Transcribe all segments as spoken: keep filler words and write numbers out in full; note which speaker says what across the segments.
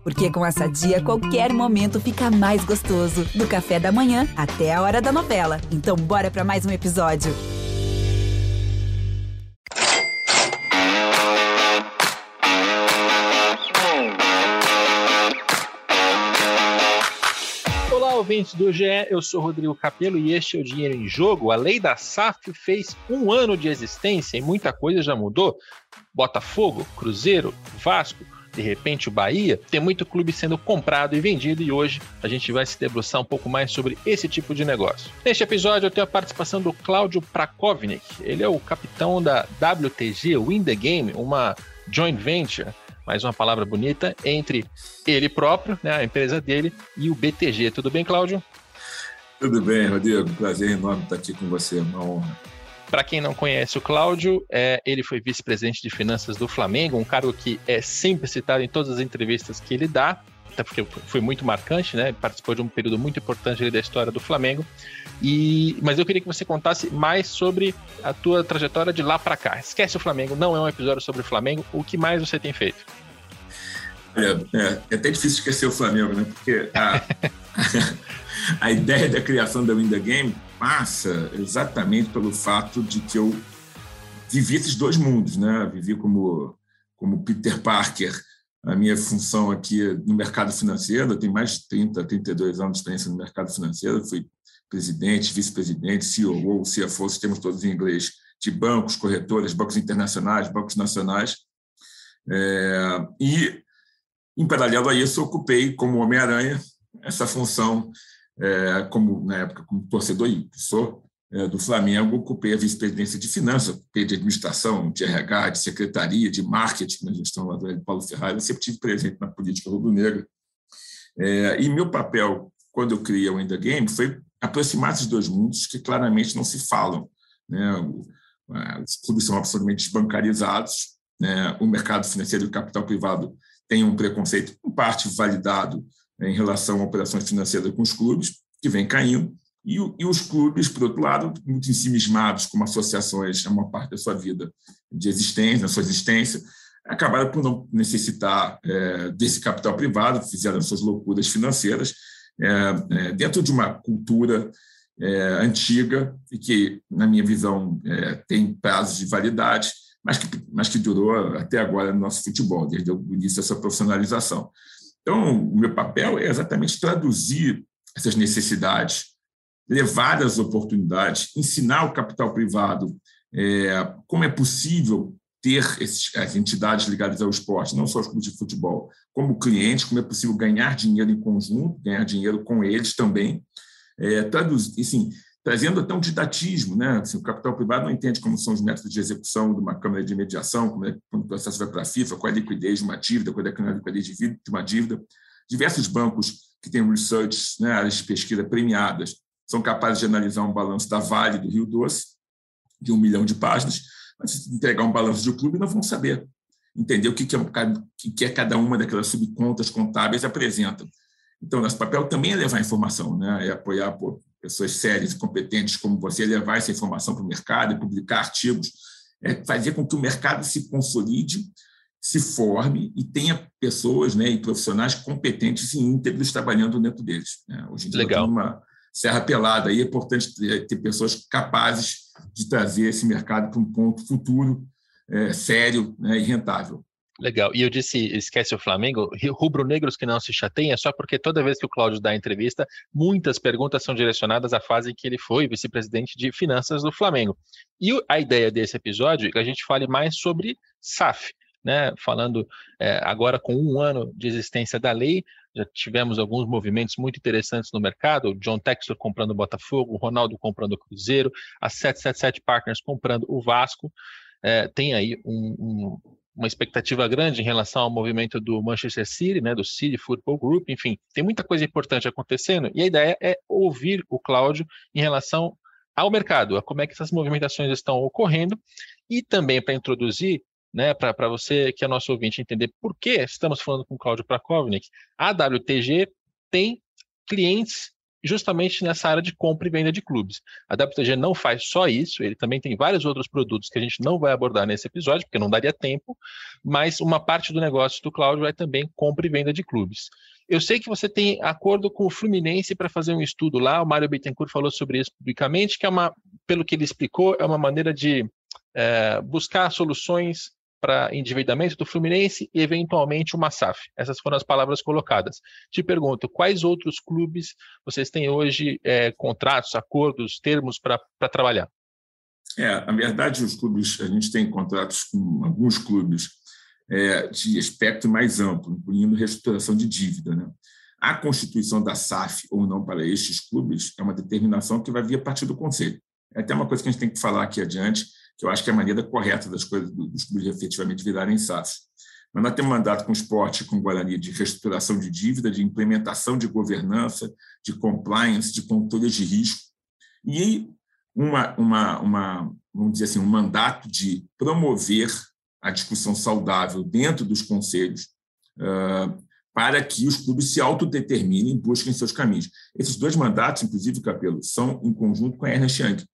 Speaker 1: Porque com essa dia, qualquer momento fica mais gostoso. Do café da manhã até a hora da novela. Então bora pra mais um episódio.
Speaker 2: Olá, ouvintes do G E, eu sou Rodrigo Capello e este é o Dinheiro em Jogo. A lei da S A F fez um ano de existência e muita coisa já mudou. Botafogo, Cruzeiro, Vasco, de repente o Bahia, tem muito clube sendo comprado e vendido e hoje a gente vai se debruçar um pouco mais sobre esse tipo de negócio. Neste episódio eu tenho a participação do Cláudio Prakovnik, ele é o capitão da W T G Win the Game, uma joint venture, mais uma palavra bonita, entre ele próprio, né, a empresa dele, e o B T G. Tudo bem, Cláudio?
Speaker 3: Tudo bem, Rodrigo. Prazer enorme estar aqui com você, uma honra.
Speaker 2: Para quem não conhece o Cláudio, é, ele foi vice-presidente de finanças do Flamengo, um cargo que é sempre citado em todas as entrevistas que ele dá, até porque foi muito marcante, né? Participou de um período muito importante da história do Flamengo. E, mas eu queria que você contasse mais sobre a tua trajetória de lá para cá. Esquece o Flamengo, não é um episódio sobre o Flamengo. O que mais você tem feito?
Speaker 3: É, é, é até difícil esquecer o Flamengo, né? Porque a, a ideia da criação da Win the Game passa exatamente pelo fato de que eu vivi esses dois mundos, né? Vivi como, como Peter Parker, a minha função aqui no mercado financeiro. Eu tenho mais de trinta, trinta e dois anos de experiência no mercado financeiro. Fui presidente, vice-presidente, C E O, C F O, os termos todos em inglês, de bancos, corretoras, bancos internacionais, bancos nacionais. É, e, em paralelo a isso, eu ocupei, como Homem-Aranha, essa função, é, como na época, como torcedor e sou, é, do Flamengo, ocupei a vice-presidência de finanças, ocupei de administração, de R H, de secretaria, de marketing, na gestão lá do Paulo Ferrari. Eu sempre estive presente na política rubro-negra. É, e meu papel, quando eu criei o Win the Game, foi aproximar esses dois mundos que claramente não se falam, né? Os clubes são absolutamente desbancarizados, né? O mercado financeiro e o capital privado tem um preconceito, em parte validado, né, em relação a operações financeiras com os clubes, que vem caindo, e, e os clubes, por outro lado, muito ensimismados, como associações, a maior parte da sua vida de existência, da sua existência, acabaram por não necessitar é, desse capital privado, fizeram suas loucuras financeiras, é, é, dentro de uma cultura é, antiga, e que, na minha visão, é, tem prazos de validade, mas que, mas que durou até agora no nosso futebol, desde o início dessa profissionalização. Então, o meu papel é exatamente traduzir essas necessidades, levar as oportunidades, ensinar o capital privado é, como é possível ter esses, as entidades ligadas ao esporte, não só os clubes de futebol, como clientes, como é possível ganhar dinheiro em conjunto, ganhar dinheiro com eles também, é, traduzir, assim, trazendo até um didatismo, né? Assim, o capital privado não entende como são os métodos de execução de uma câmara de mediação, como é, quando o processo vai para a FIFA, qual é a liquidez de uma dívida, qual é a liquidez de uma dívida. Diversos bancos que têm research, né, áreas de pesquisa premiadas, são capazes de analisar um balanço da Vale do Rio Doce, de um milhão de páginas, mas se entregar um balanço de um clube, não vão saber entender o que, que, é, o que é cada uma daquelas subcontas contábeis apresenta. Então, nosso papel também é levar informação, né? É apoiar pô, pessoas sérias e competentes como você, levar essa informação para o mercado e publicar artigos, é fazer com que o mercado se consolide, se forme e tenha pessoas, né, e profissionais competentes e íntegros trabalhando dentro deles, né? Hoje em dia,
Speaker 2: Legal.
Speaker 3: Uma serra pelada, aí é importante ter, ter pessoas capazes de trazer esse mercado para um ponto futuro, é, sério, né, e rentável.
Speaker 2: Legal. E eu disse, esquece o Flamengo, rubro-negros que não se chateiem, é só porque toda vez que o Cláudio dá entrevista, muitas perguntas são direcionadas à fase em que ele foi vice-presidente de finanças do Flamengo. E a ideia desse episódio é que a gente fale mais sobre S A F, né? Falando é, agora com um ano de existência da lei, já tivemos alguns movimentos muito interessantes no mercado, o John Textor comprando o Botafogo, o Ronaldo comprando o Cruzeiro, a sete sete sete Partners comprando o Vasco. É, tem aí um, um, uma expectativa grande em relação ao movimento do Manchester City, né, do City Football Group, enfim, tem muita coisa importante acontecendo e a ideia é ouvir o Cláudio em relação ao mercado, a como é que essas movimentações estão ocorrendo e também para introduzir, né, para você que é nosso ouvinte entender por que estamos falando com o Cláudio Prakovnik, a W T G tem clientes justamente nessa área de compra e venda de clubes. A W T G não faz só isso, ele também tem vários outros produtos que a gente não vai abordar nesse episódio, porque não daria tempo, mas uma parte do negócio do Cláudio é também compra e venda de clubes. Eu sei que você tem acordo com o Fluminense para fazer um estudo lá, o Mário Bittencourt falou sobre isso publicamente, que é uma, pelo que ele explicou, é uma maneira de é, buscar soluções para endividamento do Fluminense e, eventualmente, uma S A F. Essas foram as palavras colocadas. Te pergunto, quais outros clubes vocês têm hoje é, contratos, acordos, termos para trabalhar?
Speaker 3: É, na verdade, os clubes, a gente tem contratos com alguns clubes é, de espectro mais amplo, incluindo reestruturação de dívida, né? A constituição da S A F ou não para estes clubes é uma determinação que vai vir a partir do Conselho. É até uma coisa que a gente tem que falar aqui adiante, que eu acho que é a maneira correta das coisas, dos clubes efetivamente virarem S A Fs. Mas nós temos mandato com o Sport e com o Guarani de reestruturação de dívida, de implementação de governança, de compliance, de controle de risco, e uma, uma, uma, vamos dizer assim, um mandato de promover a discussão saudável dentro dos conselhos uh, para que os clubes se autodeterminem e busquem seus caminhos. Esses dois mandatos, inclusive, Capello, são em conjunto com a Ernst Young,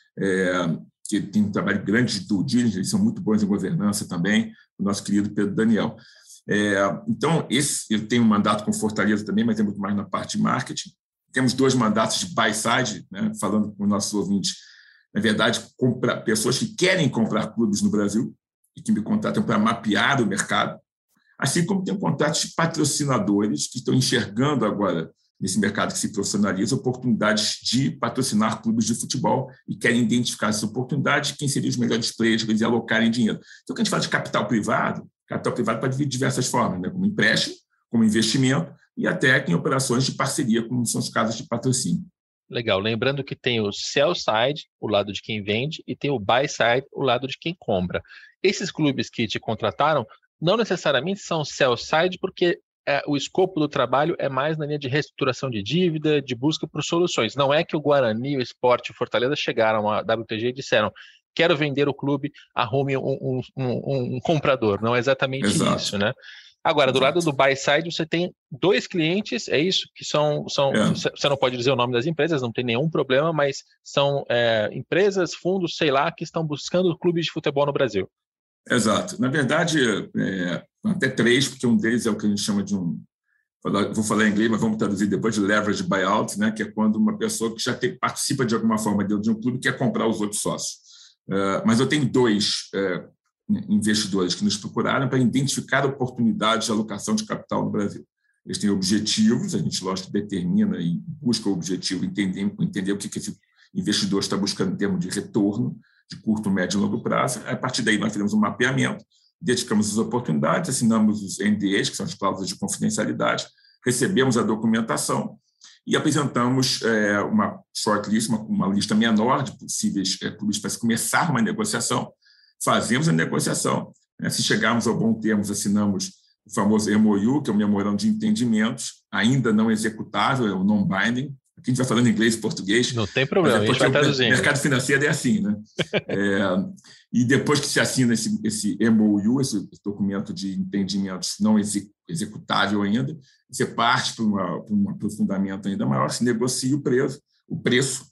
Speaker 3: é, que tem um trabalho grande de due diligence, eles são muito bons em governança também, o nosso querido Pedro Daniel. É, então, esse, eu tenho um mandato com Fortaleza também, mas é muito mais na parte de marketing. Temos dois mandatos de buy-side, né, falando com os nossos ouvintes, na verdade, comprar, pessoas que querem comprar clubes no Brasil e que me contratam para mapear o mercado, assim como tem contratos de patrocinadores que estão enxergando agora, nesse mercado que se profissionaliza, oportunidades de patrocinar clubes de futebol e querem identificar essa oportunidade, quem seriam os melhores players para eles alocarem dinheiro. Então, quando a gente fala de capital privado, capital privado pode vir de diversas formas, né? Como empréstimo, como investimento e até em operações de parceria, como são os casos de patrocínio.
Speaker 2: Legal. Lembrando que tem o sell side, o lado de quem vende, e tem o buy side, o lado de quem compra. Esses clubes que te contrataram não necessariamente são sell side, porque é, o escopo do trabalho é mais na linha de reestruturação de dívida, de busca por soluções. Não é que o Guarani, o Sport e o Fortaleza chegaram à W T G e disseram: quero vender o clube, arrume um, um, um, um comprador. Não é exatamente Exato. Isso, né? Agora, do lado do buy side, você tem dois clientes, é isso? Que são, são é. Você não pode dizer o nome das empresas, não tem nenhum problema, mas são é, empresas, fundos, sei lá, que estão buscando clubes de futebol no Brasil.
Speaker 3: Exato. Na verdade, é, até três, porque um deles é o que a gente chama de um... Vou falar em inglês, mas vamos traduzir depois, de leverage buyout, né, que é quando uma pessoa que já tem, participa de alguma forma dentro de um clube quer comprar os outros sócios. Uh, mas eu tenho dois... Uh, investidores que nos procuraram para identificar oportunidades de alocação de capital no Brasil. Eles têm objetivos, a gente, lógico, determina e busca o objetivo, entender, entender o que esse investidor está buscando em termos de retorno, de curto, médio e longo prazo. A partir daí, nós fizemos um mapeamento, identificamos as oportunidades, assinamos os N D As, que são as cláusulas de confidencialidade, recebemos a documentação e apresentamos é, uma shortlist, uma, uma lista menor de possíveis é, clubes para se começar uma negociação. Fazemos a negociação, né? Se chegarmos ao bom termo, assinamos o famoso M O U, que é o Memorando de Entendimentos, ainda não executável, é o non-binding. Aqui a gente vai falando inglês e português.
Speaker 2: Não tem problema,
Speaker 3: é
Speaker 2: a gente vai traduzindo.
Speaker 3: O mercado financeiro é assim, né? é, e depois que se assina esse, esse M O U, esse documento de entendimentos não executável ainda, você parte para, uma, para um aprofundamento ainda maior, se negocia o preço, o preço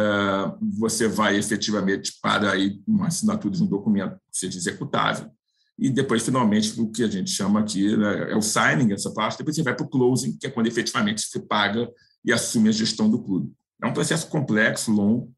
Speaker 3: você vai efetivamente para aí uma assinatura de um documento que seja executável e depois, finalmente, o que a gente chama aqui, né, é o signing, essa parte, depois você vai para o closing, que é quando efetivamente você paga e assume a gestão do clube. É um processo complexo, longo.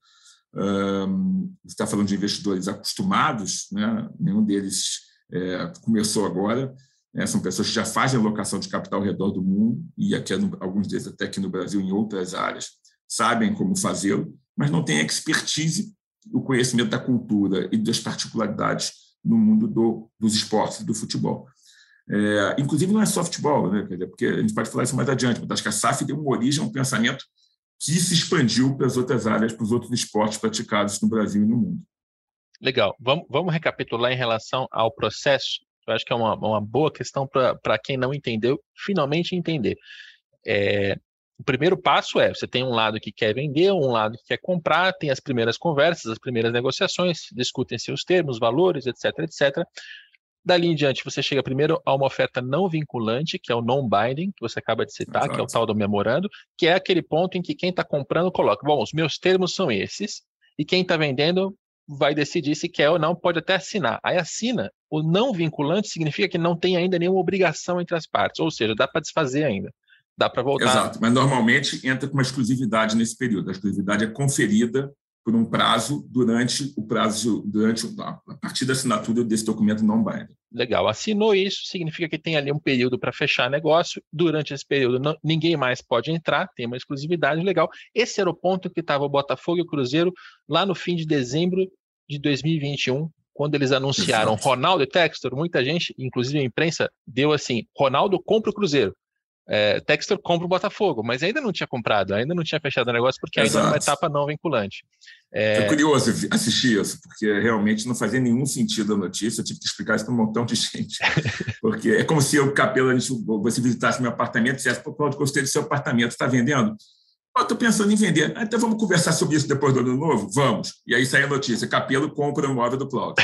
Speaker 3: Um, você está falando de investidores acostumados, né? Nenhum deles é, começou agora. Né? São pessoas que já fazem alocação de capital ao redor do mundo e aqui, alguns deles até aqui no Brasil, em outras áreas, sabem como fazê-lo, mas não têm expertise, o conhecimento da cultura e das particularidades no mundo do, dos esportes e do futebol. É, inclusive, não é só futebol, né? Porque a gente pode falar isso mais adiante, mas acho que a S A F deu uma origem a um pensamento que se expandiu para as outras áreas, para os outros esportes praticados no Brasil e no mundo.
Speaker 2: Legal. Vamos, vamos recapitular em relação ao processo. Eu acho que é uma, uma boa questão para quem não entendeu, finalmente entender. É, O primeiro passo é, você tem um lado que quer vender, um lado que quer comprar, tem as primeiras conversas, as primeiras negociações, discutem-se os termos, valores, etc, etcétera. Dali em diante, você chega primeiro a uma oferta não vinculante, que é o non-binding, que você acaba de citar, Exato. Que é o tal do memorando, que é aquele ponto em que quem está comprando coloca, bom, os meus termos são esses, e quem está vendendo vai decidir se quer ou não, pode até assinar. Aí assina. O não vinculante significa que não tem ainda nenhuma obrigação entre as partes, ou seja, dá para desfazer ainda, dá para voltar.
Speaker 3: Exato, mas normalmente entra com uma exclusividade nesse período. A exclusividade é conferida por um prazo durante o prazo, durante a partir da assinatura desse documento non-binding.
Speaker 2: Legal, assinou isso, significa que tem ali um período para fechar negócio, durante esse período não, ninguém mais pode entrar, tem uma exclusividade legal. Esse era o ponto que estava o Botafogo e o Cruzeiro lá no fim de dezembro de dois mil e vinte e um, quando eles anunciaram Exato. Ronaldo e Textor, muita gente, inclusive a imprensa, deu assim, Ronaldo compra o Cruzeiro. É, Textor compra o Botafogo, mas ainda não tinha comprado, ainda não tinha fechado o negócio, porque ainda era uma etapa não vinculante.
Speaker 3: É... Foi curioso assistir isso, porque realmente não fazia nenhum sentido a notícia, eu tive que explicar isso para um montão de gente. Porque é como se eu, Capelo, você visitasse meu apartamento e dissesse, pô, Cláudio, gostei do seu apartamento, está vendendo? Eu estou pensando em vender. Ah, então vamos conversar sobre isso depois do ano novo? Vamos. E aí sai a notícia, Capelo compra o imóvel do Cláudio.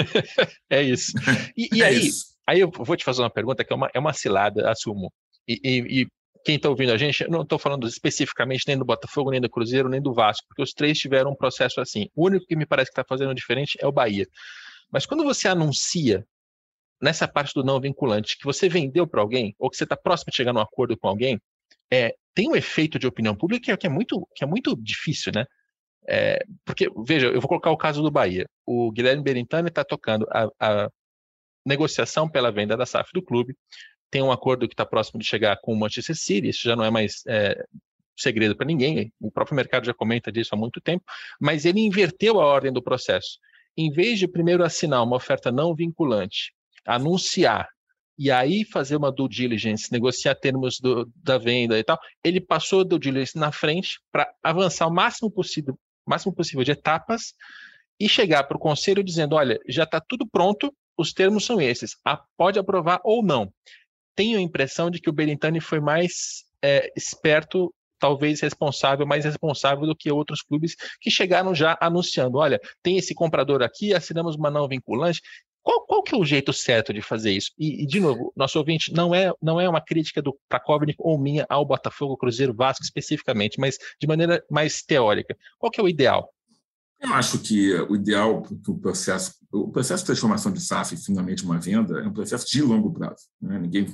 Speaker 2: É isso. E, e
Speaker 3: é
Speaker 2: aí,
Speaker 3: isso.
Speaker 2: aí eu vou te fazer uma pergunta que é uma, é uma cilada, assumo. E, e, e quem está ouvindo a gente, eu não estou falando especificamente nem do Botafogo, nem do Cruzeiro, nem do Vasco, porque os três tiveram um processo assim. O único que me parece que está fazendo diferente é o Bahia. Mas quando você anuncia, nessa parte do não vinculante, que você vendeu para alguém, ou que você está próximo de chegar num acordo com alguém, é, tem um efeito de opinião pública que é muito, que é muito difícil, né? É, porque, veja, eu vou colocar o caso do Bahia. O Guilherme Berintani está tocando a, a negociação pela venda da S A F do clube, tem um acordo que está próximo de chegar com o Manchester City, isso já não é mais é, segredo para ninguém, o próprio mercado já comenta disso há muito tempo, mas ele inverteu a ordem do processo. Em vez de primeiro assinar uma oferta não vinculante, anunciar, e aí fazer uma due diligence, negociar termos do, da venda e tal, ele passou a due diligence na frente para avançar o máximo possível, máximo possível de etapas e chegar para o conselho dizendo, olha, já está tudo pronto, os termos são esses, a, pode aprovar ou não. Tenho a impressão de que o Berintani foi mais é, esperto, talvez responsável, mais responsável do que outros clubes que chegaram já anunciando, olha, tem esse comprador aqui, assinamos uma não vinculante. Qual, qual que é o jeito certo de fazer isso? E, e de novo, nosso ouvinte, não é, não é uma crítica do Prakovnik ou minha ao Botafogo, Cruzeiro, Vasco especificamente, mas de maneira mais teórica. Qual que é o ideal?
Speaker 3: Eu acho que o ideal, porque o processo, o processo de transformação de S A F, finalmente uma venda, é um processo de longo prazo. Né? Ninguém,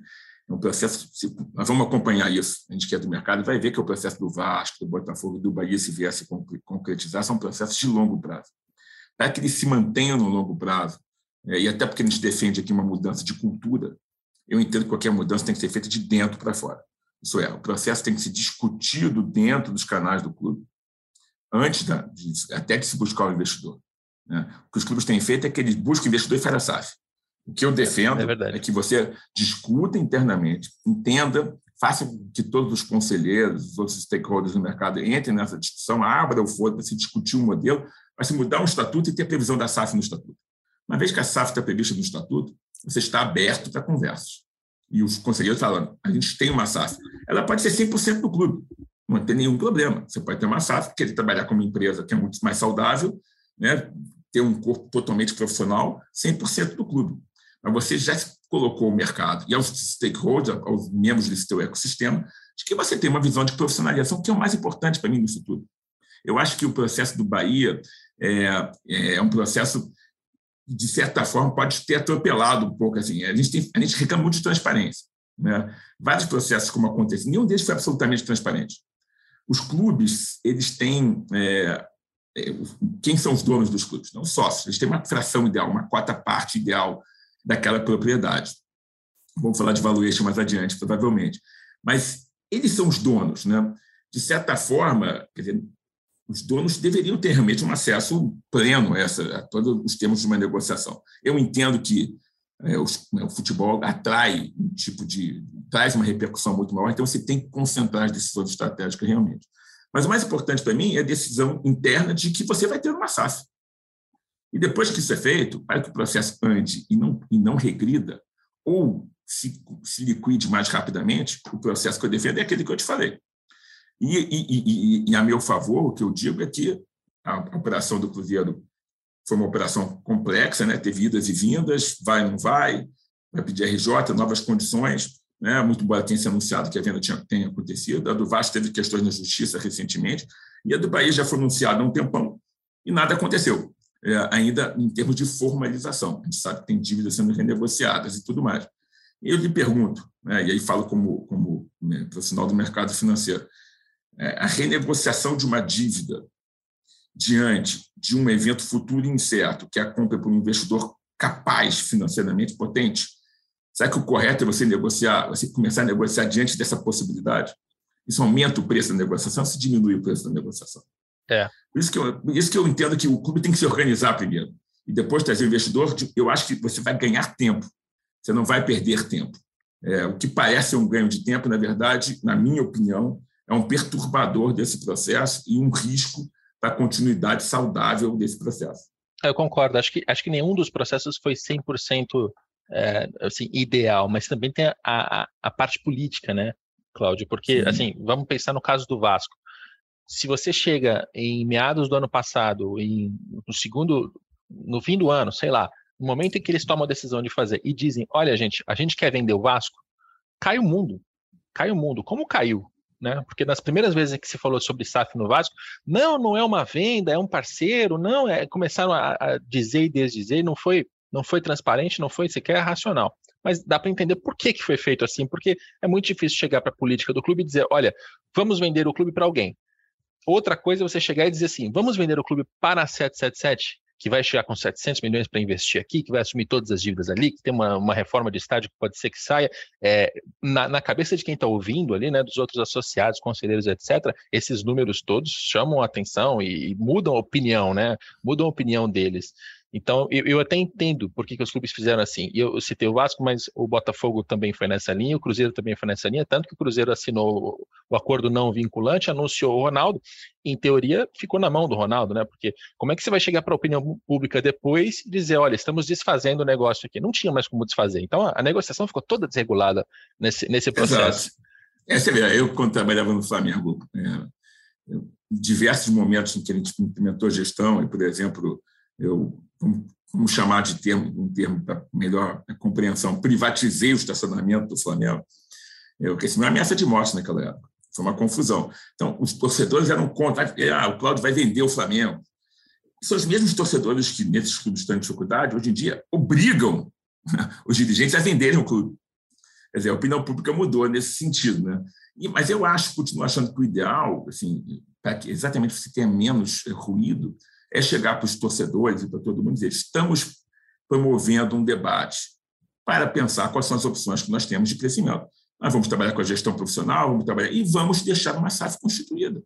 Speaker 3: é um processo, nós vamos acompanhar isso, a gente que é do mercado vai ver que o processo do Vasco, do Botafogo, do Bahia, se viesse concretizar, são processos de longo prazo. Para que eles se mantenham no longo prazo, e até porque a gente defende aqui uma mudança de cultura, eu entendo que qualquer mudança tem que ser feita de dentro para fora. Isso é, o processo tem que ser discutido dentro dos canais do clube, antes da, de, até de se buscar o investidor. Né? O que os clubes têm feito é que eles buscam investidor e faz a S A F. O que eu defendo é, é que você discuta internamente, entenda, faça que todos os conselheiros, os outros stakeholders do mercado entrem nessa discussão, abra o foro para se discutir um modelo, para se mudar um estatuto e ter previsão da S A F no estatuto. Uma vez que a S A F está prevista no estatuto, você está aberto para conversas. E os conselheiros falam, a gente tem uma S A F. Ela pode ser cem por cento do clube. Não tem nenhum problema. Você pode ter uma S A F, querer trabalhar como empresa que é muito mais saudável, né? Ter um corpo totalmente profissional, cem por cento do clube. Mas você já colocou o mercado e aos stakeholders, aos membros desse teu ecossistema, de que você tem uma visão de profissionalização, que é o mais importante para mim no futuro. Eu acho que o processo do Bahia é, é um processo, de certa forma, pode ter atropelado um pouco. Assim. A gente, tem, a gente reclama muito de transparência. Né? Vários processos como acontece, nenhum deles foi absolutamente transparente. Os clubes, eles têm... É, é, quem são os donos dos clubes? Não, os sócios. Eles têm uma fração ideal, uma quarta parte ideal daquela propriedade. Vamos falar de valuation mais adiante, provavelmente. Mas eles são os donos. Né? De certa forma, quer dizer, os donos deveriam ter realmente um acesso pleno a, essa, a todos os termos de uma negociação. Eu entendo que é, o, o futebol atrai um tipo de... traz uma repercussão muito maior, então você tem que concentrar as decisões estratégicas realmente. Mas o mais importante para mim é a decisão interna de que você vai ter uma S A F. E depois que isso é feito, para que o processo ande e não, e não regrida, ou se, se liquide mais rapidamente, o processo que eu defendo é aquele que eu te falei. E, e, e, e a meu favor, o que eu digo é que a operação do Cruzeiro foi uma operação complexa, né? Teve idas e vindas, vai ou não vai, vai pedir R J, novas condições, né? Muito embora tenha se anunciado que a venda tinha, tenha acontecido. A do Vasco teve questões na justiça recentemente, e a do Bahia já foi anunciada há um tempão e nada aconteceu, é, ainda em termos de formalização. A gente sabe que tem dívidas sendo renegociadas e tudo mais. E eu lhe pergunto, né, e aí falo como, como né, profissional do mercado financeiro, é, a renegociação de uma dívida diante de um evento futuro incerto, que é a compra por um investidor capaz financeiramente potente, será que o correto é você negociar, você começar a negociar diante dessa possibilidade? Isso aumenta o preço da negociação, se diminui o preço da negociação.
Speaker 2: É.
Speaker 3: Por isso que eu, por isso que eu entendo que o clube tem que se organizar primeiro e depois trazer o investidor. Eu acho que você vai ganhar tempo, você não vai perder tempo. É, o que parece um ganho de tempo, na verdade, na minha opinião, é um perturbador desse processo e um risco para a continuidade saudável desse processo.
Speaker 2: Eu concordo. Acho que, acho que nenhum dos processos foi cem por cento é, assim, ideal, mas também tem a, a, a parte política, né, Cláudio? Porque, Sim. assim, vamos pensar no caso do Vasco. Se você chega em meados do ano passado, em, no segundo, no fim do ano, sei lá, no momento em que eles tomam a decisão de fazer e dizem, olha, gente, a gente quer vender o Vasco, cai o mundo. Cai o mundo. Como caiu? Né? Porque nas primeiras vezes que se falou sobre S A F no Vasco, não, não é uma venda, é um parceiro, não, é, começaram a, a dizer e desdizer, não foi, não foi transparente, não foi sequer racional. Mas dá para entender por que, que foi feito assim, porque é muito difícil chegar para a política do clube e dizer, olha, vamos vender o clube para alguém. Outra coisa é você chegar e dizer assim, vamos vender o clube para a sete sete sete, que vai chegar com setecentos milhões para investir aqui, que vai assumir todas as dívidas ali, que tem uma, uma reforma de estádio que pode ser que saia. É, na, na cabeça de quem está ouvindo ali, né, dos outros associados, conselheiros, etcétera, esses números todos chamam a atenção e, e mudam a opinião, né? Mudam a opinião deles. Então, eu, eu até entendo por que, que os clubes fizeram assim. E eu, eu citei o Vasco, mas o Botafogo também foi nessa linha, o Cruzeiro também foi nessa linha, tanto que o Cruzeiro assinou o, o acordo não vinculante, anunciou o Ronaldo, em teoria ficou na mão do Ronaldo, né? Porque como é que você vai chegar para a opinião pública depois e dizer, olha, estamos desfazendo o negócio aqui? Não tinha mais como desfazer. Então, a, a negociação ficou toda desregulada nesse, nesse processo.
Speaker 3: Exato. É, você vê, eu, quando trabalhava no Flamengo, é, eu, em diversos momentos em que a gente implementou gestão, e, por exemplo, eu, vamos chamar de termo, um termo para melhor compreensão, privatizei o estacionamento do Flamengo. Eu recebi uma ameaça de morte naquela época. Foi uma confusão. Então, os torcedores eram contra. Ah, o Cláudio vai vender o Flamengo. São os mesmos torcedores que, nesses clubes estão em dificuldade, hoje em dia, obrigam os dirigentes a venderem o clube. Quer dizer, a opinião pública mudou nesse sentido, né? E, mas eu acho, continuo achando que o ideal, assim, para que exatamente você tenha menos ruído, é chegar para os torcedores e para todo mundo e dizer, estamos promovendo um debate para pensar quais são as opções que nós temos de crescimento. Nós vamos trabalhar com a gestão profissional, vamos trabalhar e vamos deixar uma S A F constituída.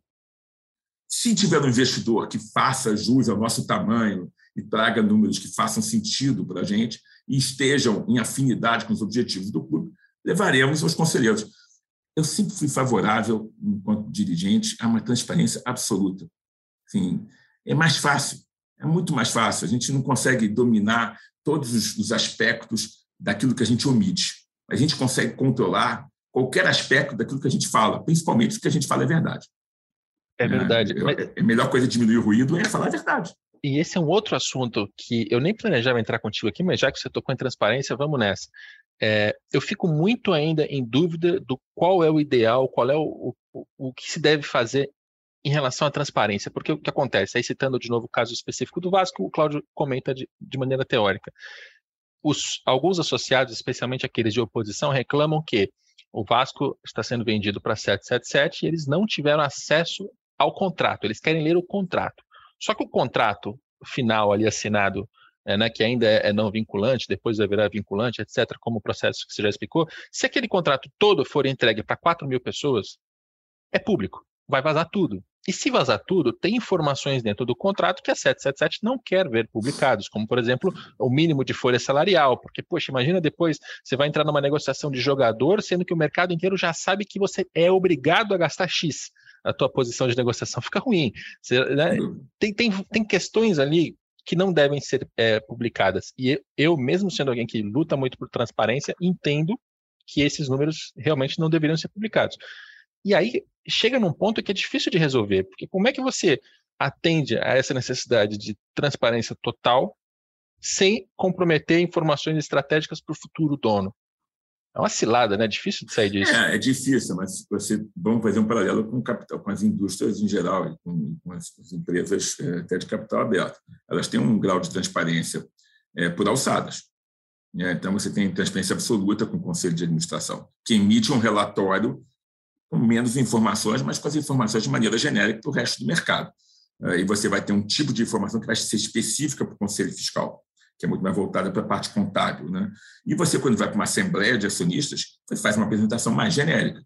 Speaker 3: Se tiver um investidor que faça jus ao nosso tamanho e traga números que façam sentido para a gente e estejam em afinidade com os objetivos do clube, levaremos aos conselheiros. Eu sempre fui favorável, enquanto dirigente, a uma transparência absoluta. Assim, é mais fácil, é muito mais fácil. A gente não consegue dominar todos os aspectos daquilo que a gente omite. A gente consegue controlar qualquer aspecto daquilo que a gente fala, principalmente se o que a gente fala é verdade.
Speaker 2: É verdade.
Speaker 3: É,
Speaker 2: mas...
Speaker 3: é a melhor coisa diminuir o ruído é falar a verdade.
Speaker 2: E esse é um outro assunto que eu nem planejava entrar contigo aqui, mas já que você tocou em transparência, vamos nessa. É, eu fico muito ainda em dúvida do qual é o ideal, qual é o, o, o que se deve fazer em relação à transparência, porque o que acontece, aí citando de novo o caso específico do Vasco, o Cláudio comenta de, de maneira teórica. Os, alguns associados, especialmente aqueles de oposição, reclamam que o Vasco está sendo vendido para sete sete sete e eles não tiveram acesso ao contrato, eles querem ler o contrato. Só que o contrato final ali assinado, é, né, que ainda é, é não vinculante, depois vai virar vinculante, etcétera, como o processo que você já explicou, se aquele contrato todo for entregue para quatro mil pessoas, é público, vai vazar tudo. E se vazar tudo, tem informações dentro do contrato que a sete sete sete não quer ver publicados, como, por exemplo, o mínimo de folha salarial, porque, poxa, imagina depois você vai entrar numa negociação de jogador, sendo que o mercado inteiro já sabe que você é obrigado a gastar X. A tua posição de negociação fica ruim. Você, né, tem, tem, tem questões ali que não devem ser é, publicadas. E eu, eu, mesmo sendo alguém que luta muito por transparência, entendo que esses números realmente não deveriam ser publicados. E aí chega num ponto que é difícil de resolver, porque como é que você atende a essa necessidade de transparência total, sem comprometer informações estratégicas para o futuro dono. É uma cilada, né? É difícil de sair disso.
Speaker 3: É, é difícil, mas você, vamos fazer um paralelo com o capital, com as indústrias em geral, com, com as, as empresas é, até de capital aberto. Elas têm um grau de transparência é, por alçadas. Né? Então, você tem transparência absoluta com o Conselho de Administração, que emite um relatório com menos informações, mas com as informações de maneira genérica para o resto do mercado. É, e você vai ter um tipo de informação que vai ser específica para o Conselho Fiscal, que é muito mais voltada para a parte contábil. Né? E você, quando vai para uma assembleia de acionistas, você faz uma apresentação mais genérica.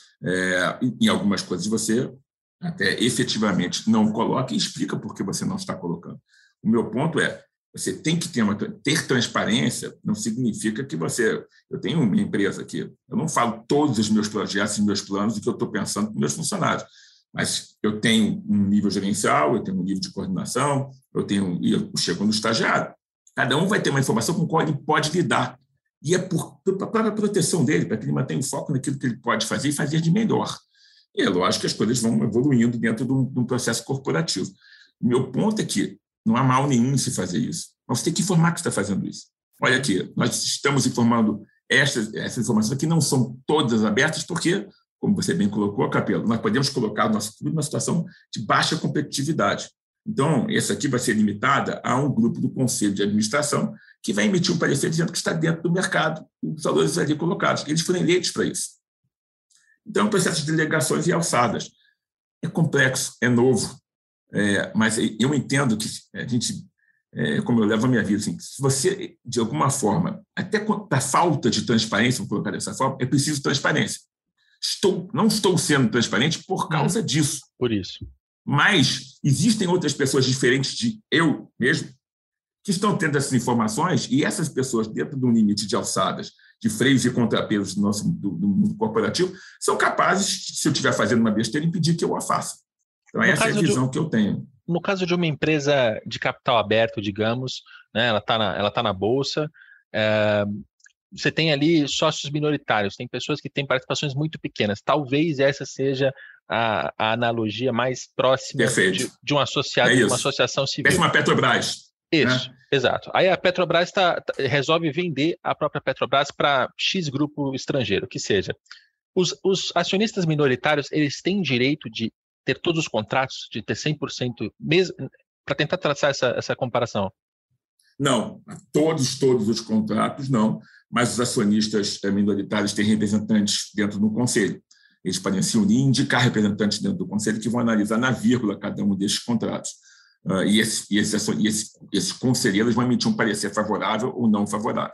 Speaker 3: É, em algumas coisas você até efetivamente não coloca e explica por que você não está colocando. O meu ponto é, você tem que ter, uma, ter transparência, não significa que você... Eu tenho uma empresa aqui, eu não falo todos os meus projetos e meus planos e o que eu estou pensando com meus funcionários, mas eu tenho um nível gerencial, eu tenho um nível de coordenação, eu tenho, e eu chego no estagiário. Cada um vai ter uma informação com a qual ele pode lidar. E é por, para a proteção dele, para que ele mantenha o foco naquilo que ele pode fazer e fazer de melhor. E é lógico que as coisas vão evoluindo dentro de um, de um processo corporativo. O meu ponto é que não há mal nenhum em se fazer isso. Mas você tem que informar que está fazendo isso. Olha aqui, nós estamos informando essas, essas informações que não são todas abertas, porque, como você bem colocou, Capelo, nós podemos colocar o nosso clube numa situação de baixa competitividade. Então, essa aqui vai ser limitada a um grupo do Conselho de Administração que vai emitir um parecer dizendo que está dentro do mercado, os valores ali colocados. Eles foram eleitos para isso. Então, é um processo de delegações e alçadas. É complexo, é novo, é, mas eu entendo que a gente, é, como eu levo a minha vida, assim, se você, de alguma forma, até para falta de transparência, vou colocar dessa forma, é preciso transparência. Estou, não estou sendo transparente por causa disso.
Speaker 2: Por isso.
Speaker 3: Mas existem outras pessoas diferentes de eu mesmo que estão tendo essas informações e essas pessoas, dentro de um limite de alçadas, de freios e contrapesos do nosso do, do mundo corporativo, são capazes, se eu estiver fazendo uma besteira, impedir que eu a faça. Então, no essa é a visão de, que eu tenho.
Speaker 2: No caso de uma empresa de capital aberto, digamos, né, ela está na, ela tá na Bolsa, é, você tem ali sócios minoritários, tem pessoas que têm participações muito pequenas. Talvez essa seja a, a analogia mais próxima de, de um associado, é de uma associação civil.
Speaker 3: Parece uma Petrobras.
Speaker 2: Isso,
Speaker 3: né?
Speaker 2: Exato. Aí a Petrobras tá, tá, resolve vender a própria Petrobras para X grupo estrangeiro, que seja. Os, os acionistas minoritários, eles têm direito de ter todos os contratos, de ter cem por cento, mesmo, para tentar traçar essa, essa comparação?
Speaker 3: Não, todos, todos os contratos não, mas os acionistas minoritários têm representantes dentro do conselho. Eles podem se unir e indicar representantes dentro do conselho que vão analisar na vírgula cada um desses contratos. Uh, e, esse, e, esse, e esse, esses conselheiros vão emitir um parecer favorável ou não favorável.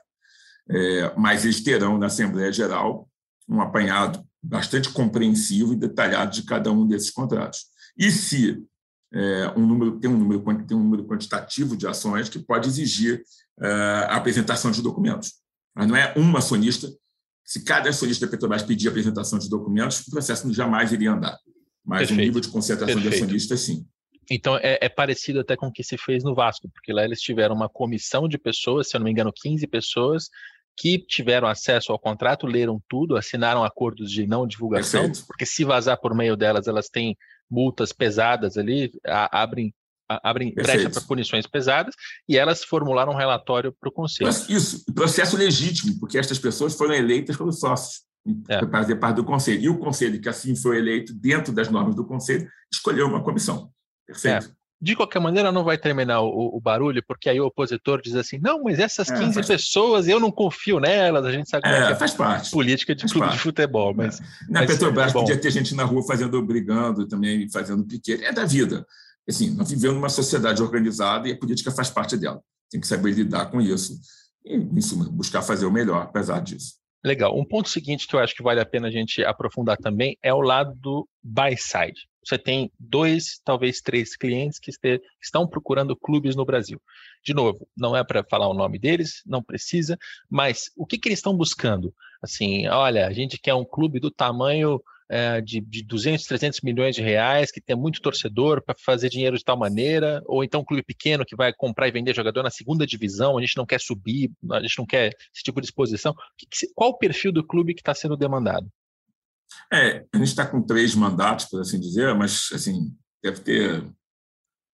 Speaker 3: É, mas eles terão, na Assembleia Geral, um apanhado bastante compreensivo e detalhado de cada um desses contratos. E se é, um número, tem, um número, tem um número quantitativo de ações que pode exigir é, a apresentação de documentos. Mas não é um acionista. Se cada acionista da Petrobras pedir a apresentação de documentos, o processo jamais iria andar. Mas Perfeito. O nível de concentração Perfeito. De acionistas, sim.
Speaker 2: Então, é, é parecido até com o que se fez no Vasco, porque lá eles tiveram uma comissão de pessoas, se eu não me engano, quinze pessoas, que tiveram acesso ao contrato, leram tudo, assinaram acordos de não divulgação, Perfeito. Porque se vazar por meio delas, elas têm multas pesadas ali, a, abrem, a, abrem brecha para punições pesadas, e elas formularam um relatório para o Conselho.
Speaker 3: Isso, processo legítimo, porque estas pessoas foram eleitas pelos sócios, é. para fazer parte do Conselho. E o Conselho, que assim foi eleito dentro das normas do Conselho, escolheu uma comissão. Perfeito.
Speaker 2: É. De qualquer maneira, não vai terminar o, o barulho, porque aí o opositor diz assim, não, mas essas quinze é, faz... pessoas, eu não confio nelas, a gente sabe como é,
Speaker 3: é
Speaker 2: que é
Speaker 3: faz parte.
Speaker 2: Política de
Speaker 3: faz
Speaker 2: clube
Speaker 3: parte.
Speaker 2: De futebol. Mas,
Speaker 3: Na
Speaker 2: mas
Speaker 3: Petrobras
Speaker 2: é
Speaker 3: podia ter gente na rua fazendo, brigando também, fazendo piquete. É da vida. Assim, nós vivemos numa sociedade organizada e a política faz parte dela. Tem que saber lidar com isso e, em suma, buscar fazer o melhor, apesar disso.
Speaker 2: Legal. Um ponto seguinte que eu acho que vale a pena a gente aprofundar também é o lado do buy side. Você tem dois, talvez três clientes que este, estão procurando clubes no Brasil. De novo, não é para falar o nome deles, não precisa, mas o que, que eles estão buscando? Assim, olha, a gente quer um clube do tamanho é, de, de duzentos, trezentos milhões de reais, que tem muito torcedor para fazer dinheiro de tal maneira, ou então um clube pequeno que vai comprar e vender jogador na segunda divisão, a gente não quer subir, a gente não quer esse tipo de exposição. Que, que, qual o perfil do clube que está sendo demandado?
Speaker 3: É, a gente está com três mandatos, por assim dizer, mas assim, deve ter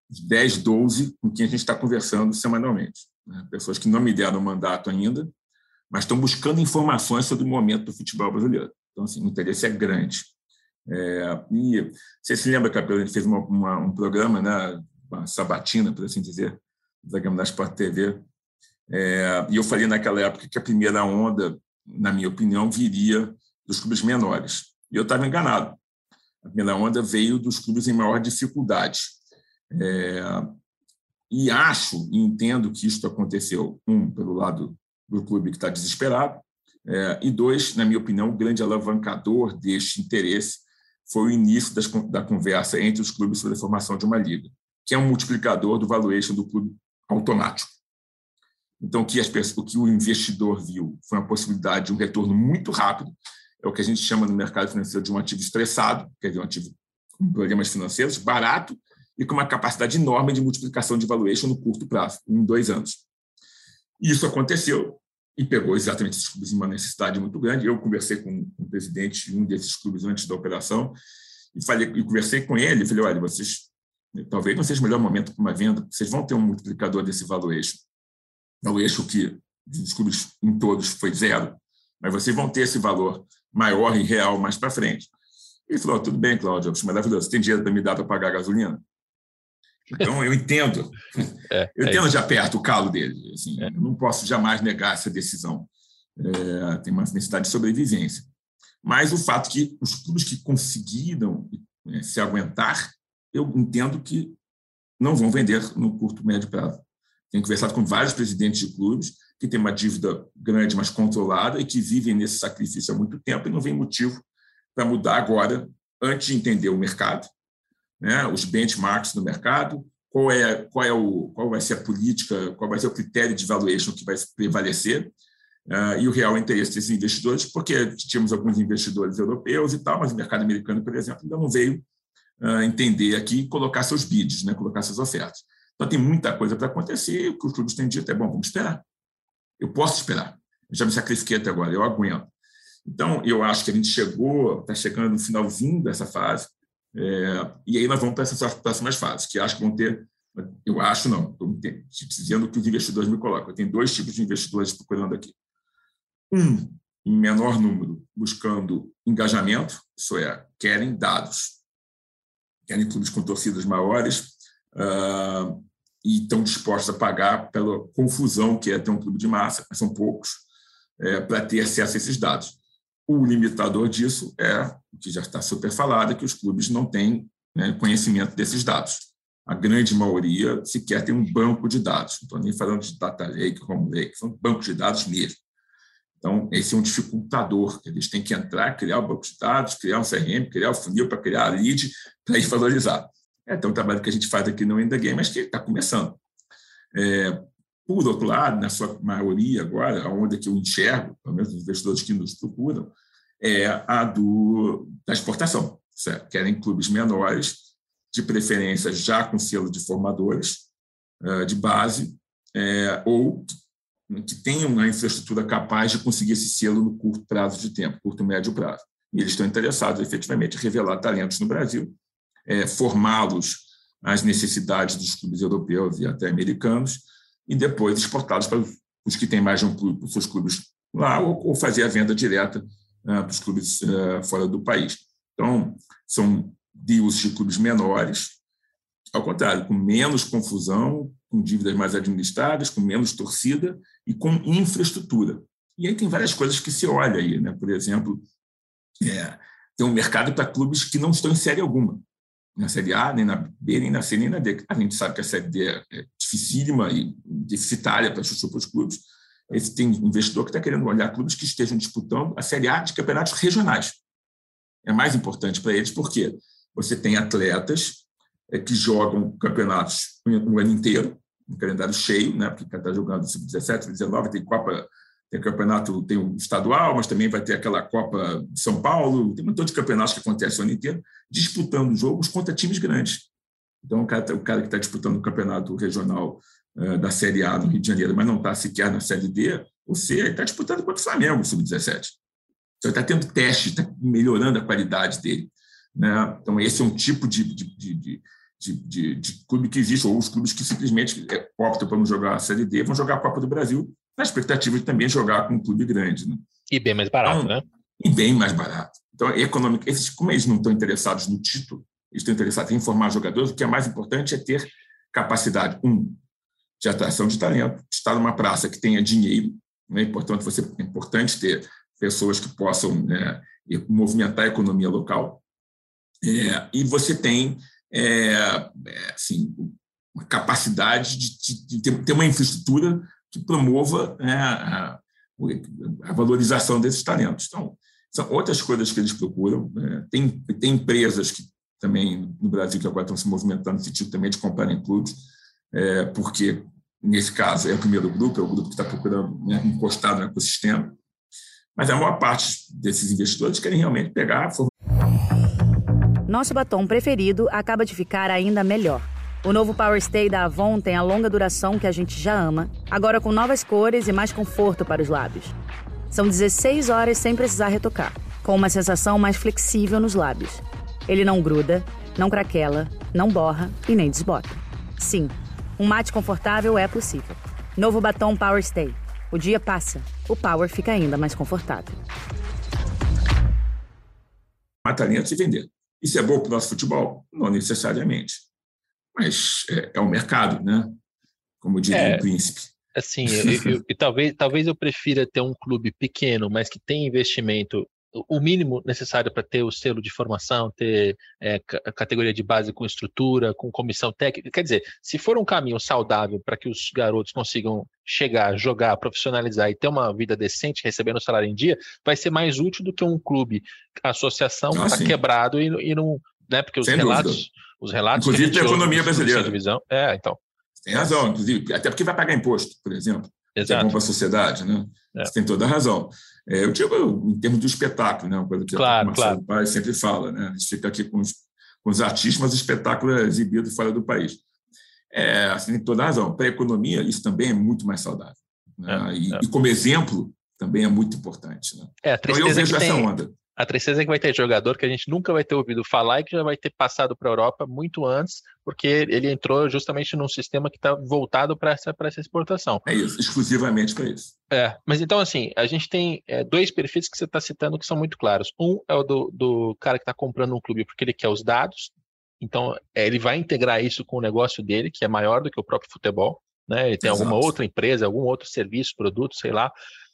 Speaker 3: dez, doze com quem a gente está conversando semanalmente. Né? Pessoas que não me deram mandato ainda, mas estão buscando informações sobre o momento do futebol brasileiro. Então, assim, o interesse é grande. É, e você se lembra, Capelo, a gente fez uma, uma, um programa, né, uma sabatina, por assim dizer, do programa da Sport T V, é, e eu falei naquela época que a primeira onda, na minha opinião, viria dos clubes menores. E eu estava enganado. A primeira onda veio dos clubes em maior dificuldade. É, e acho e entendo que isso aconteceu, um, pelo lado do clube que está desesperado, é, e dois, na minha opinião, o grande alavancador deste interesse foi o início das, da conversa entre os clubes sobre a formação de uma liga, que é um multiplicador do valuation do clube automático. Então, o que, as pessoas, o, que o investidor viu foi uma possibilidade de um retorno muito rápido, é o que a gente chama no mercado financeiro de um ativo estressado, quer dizer, um ativo com problemas financeiros, barato e com uma capacidade enorme de multiplicação de valuation no curto prazo, em dois anos. E isso aconteceu e pegou exatamente esses clubes em uma necessidade muito grande. Eu conversei com o presidente de um desses clubes antes da operação e, falei, e conversei com ele e falei, olha, vocês, talvez não seja o melhor momento para uma venda, vocês vão ter um multiplicador desse valuation. Valuation que dos clubes em todos foi zero, mas vocês vão ter esse valor maior e real mais para frente. Ele falou, tudo bem, Cláudio, é maravilhoso, você tem dinheiro para me dar para pagar a gasolina? Então, eu entendo, é, eu entendo é de perto o calo dele. Assim, é. Eu não posso jamais negar essa decisão. É, tem uma necessidade de sobrevivência. Mas o fato que os clubes que conseguiram é, se aguentar, eu entendo que não vão vender no curto, médio prazo. Tenho conversado com vários presidentes de clubes que têm uma dívida grande, mas controlada, e que vivem nesse sacrifício há muito tempo e não vem motivo para mudar agora, antes de entender o mercado, né, os benchmarks no mercado, qual, é, qual, é o, qual vai ser a política, qual vai ser o critério de valuation que vai prevalecer, uh, e o real interesse desses investidores, porque tínhamos alguns investidores europeus e tal, mas o mercado americano, por exemplo, ainda não veio uh, entender aqui e colocar seus bids, né, colocar suas ofertas. Então, tem muita coisa para acontecer, e o que os clubes têm dito é, bom, vamos esperar. Eu posso esperar. Eu já me sacrifiquei até agora, eu aguento. Então, eu acho que a gente chegou, está chegando no finalzinho dessa fase, É, e aí nós vamos para essas próximas fases, que acho que vão ter, eu acho não, estou dizendo que os investidores me colocam. Eu tenho dois tipos de investidores procurando aqui. Um, em menor número, buscando engajamento, isso é, querem dados, querem clubes com torcidas maiores uh, e estão dispostos a pagar pela confusão que é ter um clube de massa, mas são poucos, é, para ter acesso a esses dados. O limitador disso é, o que já está super falado, é que os clubes não têm, né, conhecimento desses dados. A grande maioria sequer tem um banco de dados. Não estou nem falando de data lake, home lake, são bancos de dados mesmo. Então, esse é um dificultador. Eles têm que entrar, criar o banco de dados, criar um C R M, criar o funil para criar a lead, para ir valorizar. É então, um trabalho que a gente faz aqui no In The Game, mas que está começando. É, Por outro lado, na sua maioria agora, a onda que eu enxergo, pelo menos os investidores que nos procuram, é a do, da exportação. Certo? Querem clubes menores, de preferência já com selo de formadores, de base, é, ou que tenham uma infraestrutura capaz de conseguir esse selo no curto prazo de tempo, curto e médio prazo. E eles estão interessados, efetivamente, em revelar talentos no Brasil, é, formá-los às necessidades dos clubes europeus e até americanos, e depois exportá-los para os que têm mais de um clube, para os seus clubes lá, ou, ou fazer a venda direta uh, para os clubes uh, fora do país. Então, são deals de clubes menores, ao contrário, com menos confusão, com dívidas mais administradas, com menos torcida e com infraestrutura. E aí tem várias coisas que se olha aí, né? Por exemplo, é, tem um mercado para clubes que não estão em série alguma. Na Série A, nem na B, nem na C, nem na D. A gente sabe que a Série D é dificílima e deficitária para os clubes. Esse tem investidor que está querendo olhar clubes que estejam disputando a Série A de campeonatos regionais. É mais importante para eles porque você tem atletas que jogam campeonatos o ano inteiro, um calendário cheio, né? Porque está jogando sub dezessete, sub dezenove, tem Copa, tem campeonato, tem o estadual, mas também vai ter aquela Copa de São Paulo, tem um montão de campeonatos que acontecem o ano inteiro, disputando jogos contra times grandes. Então, o cara, o cara que está disputando o campeonato regional uh, da Série A no Rio de Janeiro, mas não está sequer na Série D, ou seja, está disputando contra o Flamengo, sub dezessete. Então, está tendo teste, está melhorando a qualidade dele. Né? Então, esse é um tipo de, de, de, de, de, de clube que existe, ou os clubes que simplesmente optam por não jogar a Série D, vão jogar a Copa do Brasil, na expectativa de também jogar com um clube grande. Né?
Speaker 2: E bem mais barato,
Speaker 3: então,
Speaker 2: né?
Speaker 3: E bem mais barato. Então, econômico, esses, como eles não estão interessados no título, eles estão interessados em formar jogadores, o que é mais importante é ter capacidade, um, de atração de talento, estar numa praça que tenha dinheiro, né? Portanto, você, é importante ter pessoas que possam, né, movimentar a economia local, é, e você tem é, é, assim, uma capacidade de, de, de ter, ter uma infraestrutura que promova, né, a, a valorização desses talentos. Então, são outras coisas que eles procuram. Né? Tem, tem empresas que também no Brasil que agora estão se movimentando no sentido também de comprarem clubes, é, porque, nesse caso, é o primeiro grupo, é o grupo que está procurando, né, encostar no ecossistema, mas a maior parte desses investidores querem realmente pegar...
Speaker 4: Nosso batom preferido acaba de ficar ainda melhor. O novo Power Stay da Avon tem a longa duração que a gente já ama, agora com novas cores e mais conforto para os lábios. São dezesseis horas sem precisar retocar, com uma sensação mais flexível nos lábios. Ele não gruda, não craquela, não borra e nem desbota. Sim, um mate confortável é possível. Novo batom Power Stay. O dia passa, o Power fica ainda mais confortável.
Speaker 3: Talento e vender. Isso é bom para o nosso futebol? Não necessariamente. Mas é, é um mercado, né? Como diria é, o príncipe.
Speaker 2: Assim, eu, eu, e talvez, talvez eu prefira ter um clube pequeno, mas que tem investimento, o mínimo necessário para ter o selo de formação, ter é, categoria de base com estrutura, com comissão técnica. Quer dizer, se for um caminho saudável para que os garotos consigam chegar, jogar, profissionalizar e ter uma vida decente, recebendo salário em dia, vai ser mais útil do que um clube, a associação que está quebrado e, e não... Né, porque os
Speaker 3: Sem
Speaker 2: relatos...
Speaker 3: Dúvida.
Speaker 2: Os relatos
Speaker 3: inclusive da economia brasileira.
Speaker 2: Divisão, é, então.
Speaker 3: Tem razão, inclusive, até porque vai pagar imposto, por exemplo.
Speaker 2: Exato.
Speaker 3: É bom para a sociedade, né? É. Você tem toda a razão. É, eu digo em termos do espetáculo, né? Uma coisa que
Speaker 2: claro,
Speaker 3: o Marcelo
Speaker 2: claro.
Speaker 3: Paes sempre fala, né? A gente fica aqui com os, com os artistas, mas o espetáculo é exibido fora do país. É, você tem toda a razão. Para a economia, isso também é muito mais saudável. Né? É, e, é. e como exemplo, também é muito importante. Né?
Speaker 2: É, a tristeza
Speaker 3: então eu vejo
Speaker 2: que
Speaker 3: essa
Speaker 2: tem...
Speaker 3: onda.
Speaker 2: A tristeza é que vai ter jogador que a gente nunca vai ter ouvido falar e que já vai ter passado para a Europa muito antes, porque ele entrou justamente num sistema que está voltado para essa, para essa exportação.
Speaker 3: É isso, exclusivamente para isso.
Speaker 2: É, mas então, assim, a gente tem é, dois perfis que você está citando que são muito claros. Um é o do, do cara que está comprando um clube porque ele quer os dados, então é, ele vai integrar isso com o negócio dele, que é maior do que o próprio futebol, né? Ele tem Exato. Alguma outra empresa, algum outro serviço, produto, sei lá,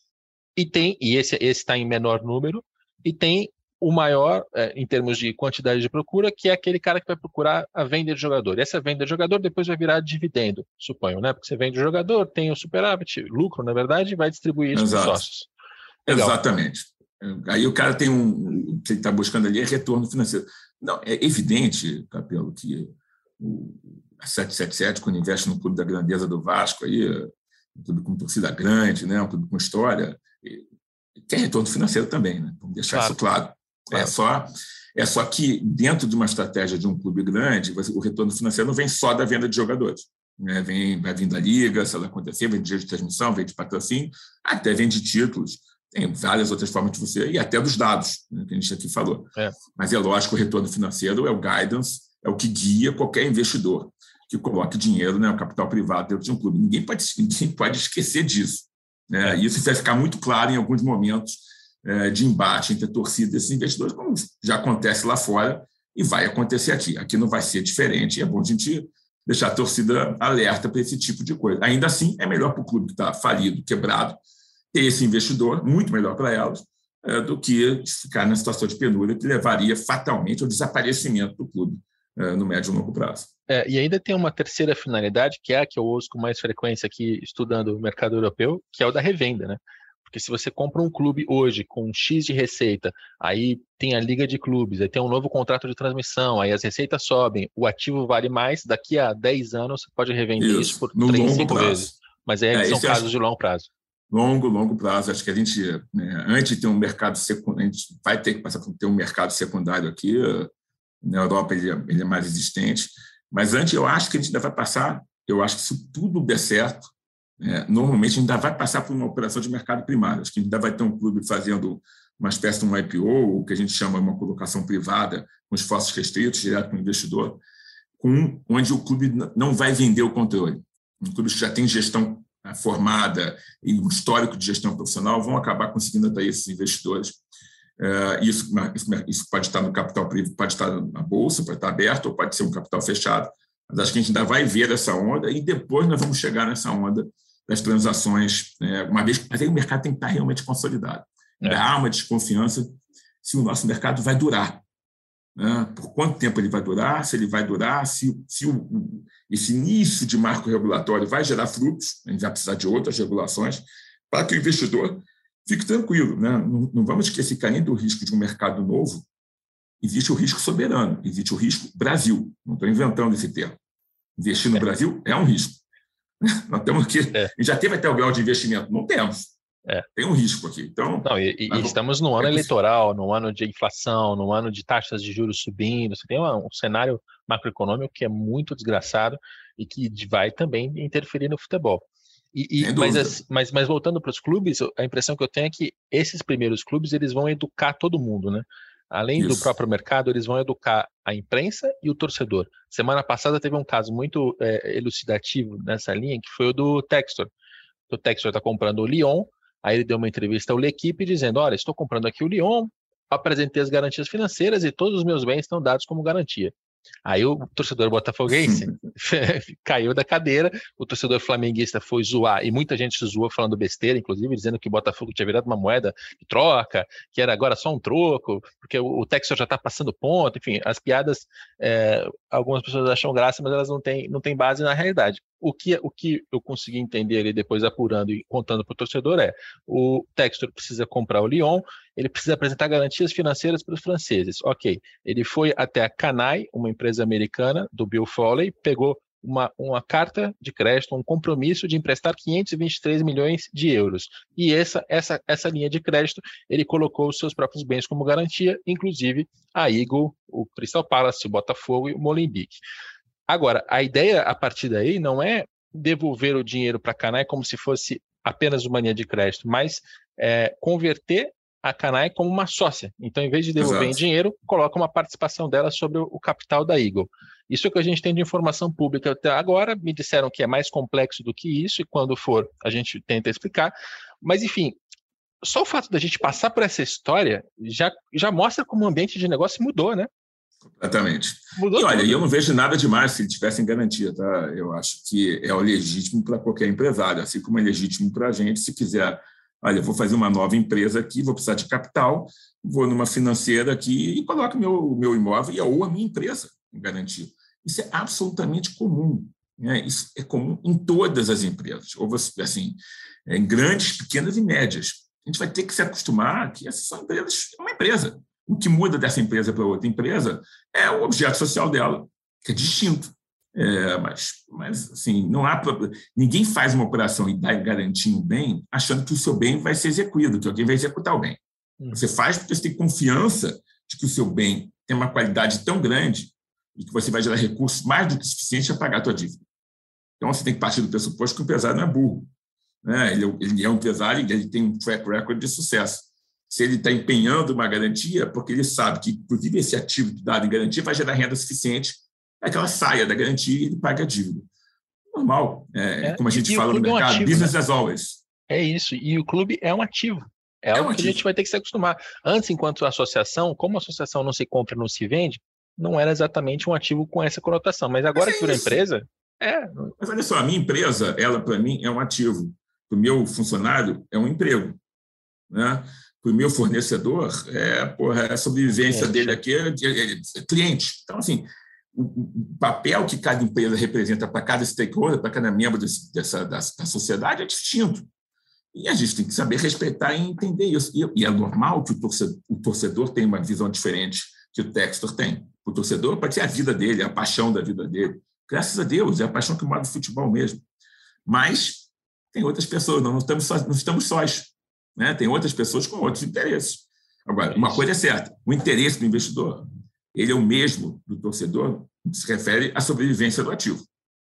Speaker 2: e tem, e esse está em menor número, e tem o maior, é, em termos de quantidade de procura, que é aquele cara que vai procurar a venda de jogador. E essa venda de jogador depois vai virar dividendo, suponho, né? Porque você vende o jogador, tem o superávit, lucro, na verdade, e vai distribuir isso para os sócios. Legal.
Speaker 3: Exatamente. Aí o cara tem um... O que ele está buscando ali é retorno financeiro. Não, é evidente, Capelo, que o, a sete sete sete, quando investe no clube da grandeza do Vasco, aí, um clube com torcida grande, né? Um clube com história... quer retorno financeiro também, né? Vamos deixar claro. Isso claro. claro. É, só, é só que, dentro de uma estratégia de um clube grande, o retorno financeiro não vem só da venda de jogadores. Né? Vem, vai vir da liga, se ela acontecer, vem de direito de transmissão, vem de patrocínio, até vem de títulos. Tem várias outras formas de você... E até dos dados, né, que a gente aqui falou. É. Mas é lógico, o retorno financeiro é o guidance, é o que guia qualquer investidor que coloque dinheiro, né, o capital privado dentro de um clube. Ninguém pode, ninguém pode esquecer disso. É, isso vai ficar muito claro em alguns momentos é, de embate entre a torcida desses investidores, como já acontece lá fora e vai acontecer aqui. Aqui não vai ser diferente, é bom a gente deixar a torcida alerta para esse tipo de coisa. Ainda assim, é melhor para o clube que está falido, quebrado, ter esse investidor, muito melhor para elas, é, do que ficar na situação de penúria que levaria fatalmente ao desaparecimento do clube é, no médio e longo prazo.
Speaker 2: É, e ainda tem uma terceira finalidade, que é a que eu uso com mais frequência aqui estudando o mercado europeu, que é o da revenda, né? Porque se você compra um clube hoje com um X de receita, aí tem a liga de clubes, aí tem um novo contrato de transmissão, aí as receitas sobem, o ativo vale mais, daqui a dez anos você pode revender isso, isso por três, cinco vezes. Mas aí é, são casos de longo prazo.
Speaker 3: Longo, longo prazo. Acho que a gente, né, antes de ter um mercado secundário, a gente vai ter que passar por ter um mercado secundário aqui. Na Europa ele é, ele é mais existente. Mas antes, eu acho que a gente ainda vai passar, eu acho que se tudo der certo, é, normalmente a gente ainda vai passar por uma operação de mercado primário. Acho que ainda vai ter um clube fazendo uma espécie de um I P O, o que a gente chama de uma colocação privada, com esforços restritos, direto para o investidor, com, onde o clube não vai vender o controle. Um clube que já tem gestão formada e um histórico de gestão profissional vão acabar conseguindo atrair esses investidores. Uh, isso, isso pode estar no capital privado, pode estar na bolsa, pode estar aberto ou pode ser um capital fechado. Mas acho que a gente ainda vai ver essa onda e depois nós vamos chegar nessa onda das transações, né, uma vez, mas aí o mercado tem que estar realmente consolidado. É. Há uma desconfiança se o nosso mercado vai durar. Né? Por quanto tempo ele vai durar, se ele vai durar, se, se o, esse início de marco regulatório vai gerar frutos, a gente vai precisar de outras regulações, para que o investidor fique tranquilo. Né? Não, não vamos esquecer que, além do risco de um mercado novo, existe o risco soberano, existe o risco Brasil. Não estou inventando esse termo. Investir no é. Brasil é um risco. Nós temos que, é. A gente já teve até o grau de investimento, não temos.
Speaker 2: É.
Speaker 3: Tem um risco aqui. Então,
Speaker 2: não, e, e estamos num ano é eleitoral, num ano de inflação, num ano de taxas de juros subindo. Você tem uma, um cenário macroeconômico que é muito desgraçado e que vai também interferir no futebol. E, e, mas, mas, mas voltando para os clubes, a impressão que eu tenho é que esses primeiros clubes eles vão educar todo mundo, né? Além Isso. do próprio mercado, eles vão educar a imprensa e o torcedor. Semana passada teve um caso muito é, elucidativo nessa linha, que foi o do Textor. O Textor está comprando o Lyon, aí ele deu uma entrevista ao L'Equipe dizendo, olha, estou comprando aqui o Lyon, apresentei as garantias financeiras e todos os meus bens estão dados como garantia. Aí o torcedor botafoguense caiu da cadeira, o torcedor flamenguista foi zoar, e muita gente se zoou falando besteira, inclusive dizendo que o Botafogo tinha virado uma moeda de troca, que era agora só um troco, porque o, o Textor já está passando ponto, enfim, as piadas, é, algumas pessoas acham graça, mas elas não têm, não têm base na realidade. O que, o que eu consegui entender ali depois apurando e contando para o torcedor é, o Textor precisa comprar o Lyon, ele precisa apresentar garantias financeiras para os franceses. Ok, ele foi até a Canai, uma empresa americana do Bill Foley, pegou uma, uma carta de crédito, um compromisso de emprestar quinhentos e vinte e três milhões de euros. E essa, essa, essa linha de crédito, ele colocou os seus próprios bens como garantia, inclusive a Eagle, o Crystal Palace, o Botafogo e o Molenbeek. Agora, a ideia a partir daí não é devolver o dinheiro para a Canai como se fosse apenas uma linha de crédito, mas é, converter a Canai como uma sócia. Então, em vez de devolver Exato. Em dinheiro, coloca uma participação dela sobre o, o capital da Eagle. Isso é o que a gente tem de informação pública até agora. Me disseram que é mais complexo do que isso, e quando for, a gente tenta explicar. Mas, enfim, só o fato da gente passar por essa história já, já mostra como o ambiente de negócio mudou, né?
Speaker 3: Completamente.
Speaker 2: Mudou
Speaker 3: e olha,
Speaker 2: tudo.
Speaker 3: eu não vejo nada demais se eles tivessem garantia, tá? Eu acho que é o legítimo para qualquer empresário, assim como é legítimo para a gente, se quiser, olha, eu vou fazer uma nova empresa aqui, vou precisar de capital, vou numa financeira aqui e coloco meu meu imóvel ou a minha empresa em garantia. Isso é absolutamente comum, né? Isso é comum em todas as empresas, ou você, assim, em grandes, pequenas e médias. A gente vai ter que se acostumar que essas são empresas, é uma empresa. O que muda dessa empresa para outra empresa é o objeto social dela, que é distinto. É, mas, mas, assim, não há problema. Ninguém faz uma operação e dá garantia um bem achando que o seu bem vai ser execuído, que alguém vai executar o bem. Você faz porque você tem confiança de que o seu bem tem uma qualidade tão grande e que você vai gerar recursos mais do que suficiente para pagar a tua dívida. Então, você tem que partir do pressuposto que o empresário não é burro. Né? Ele, ele é um empresário e ele tem um track record de sucesso. Se ele está empenhando uma garantia, porque ele sabe que, inclusive, esse ativo dado em garantia vai gerar renda suficiente para que ela saia da garantia e ele pague a dívida. Normal. É, é, como a gente fala no mercado, é um ativo, business, né? As always.
Speaker 2: É isso. E o clube é um ativo. É, é algo um que ativo. A gente vai ter que se acostumar. Antes, enquanto associação, como a associação não se compra e não se vende, não era exatamente um ativo com essa conotação. Mas agora Mas é que virou empresa, é.
Speaker 3: Mas olha só, a minha empresa, ela, para mim, é um ativo. Para o meu funcionário, é um emprego. Né? Para o meu fornecedor, é, porra, a sobrevivência dele aqui é, é, é cliente. Então, assim, o, o papel que cada empresa representa para cada stakeholder, para cada membro desse, dessa, da, da sociedade é distinto. E a gente tem que saber respeitar e entender isso. E, e é normal que o torcedor, o torcedor tenha uma visão diferente que o Textor tem. O torcedor pode ser a vida dele, a paixão da vida dele. Graças a Deus, é a paixão que move o futebol mesmo. Mas tem outras pessoas, não estamos só, não estamos sós. Né? Tem outras pessoas com outros interesses. Agora, uma coisa é certa, o interesse do investidor, ele é o mesmo do torcedor, se refere à sobrevivência do ativo.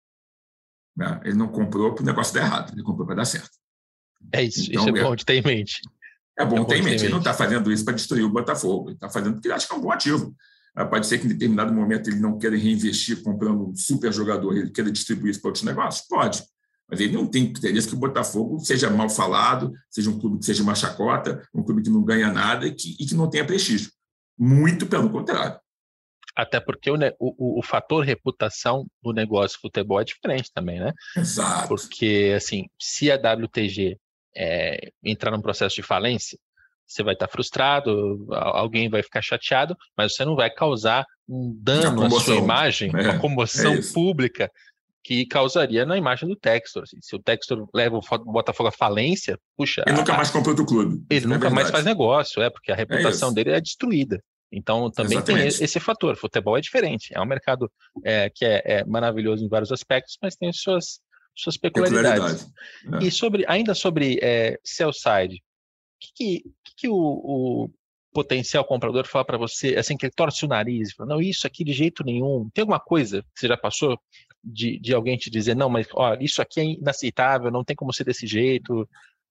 Speaker 3: Né? Ele não comprou para o negócio dar errado, ele comprou para dar certo.
Speaker 2: É isso, então, isso é, é bom de ter em mente.
Speaker 3: É bom, é bom ter em mente. Ele não está fazendo isso para destruir o Botafogo, ele está fazendo porque ele acha que é um bom ativo. Pode ser que em determinado momento ele não queira reinvestir comprando um super jogador, ele queira distribuir isso para outros negócios? Pode. Mas ele não tem interesse que o Botafogo seja mal falado, seja um clube que seja uma chacota, um clube que não ganha nada e que, e que não tenha prestígio. Muito pelo contrário.
Speaker 2: Até porque o, o, o fator reputação do negócio de futebol é diferente também, né?
Speaker 3: Exato.
Speaker 2: Porque, assim, se a W T G é, entrar num processo de falência, você vai estar frustrado, alguém vai ficar chateado, mas você não vai causar um dano à sua imagem, é, uma comoção é pública que causaria na imagem do Textor. Assim, se o Textor leva o Botafogo à falência, puxa...
Speaker 3: Ele a, nunca mais compra outro clube.
Speaker 2: Ele nunca é mais faz negócio, é, porque a reputação é dele é destruída. Então, também Exatamente. Tem esse fator. Futebol é diferente. É um mercado é, que é, é maravilhoso em vários aspectos, mas tem suas, suas peculiaridades. É. E sobre, ainda sobre é, sell-side, o que, que, que o, o potencial comprador fala para você, assim, que ele torce o nariz, fala, não, isso aqui de jeito nenhum. Tem alguma coisa que você já passou de, de alguém te dizer, não, mas ó, isso aqui é inaceitável, não tem como ser desse jeito?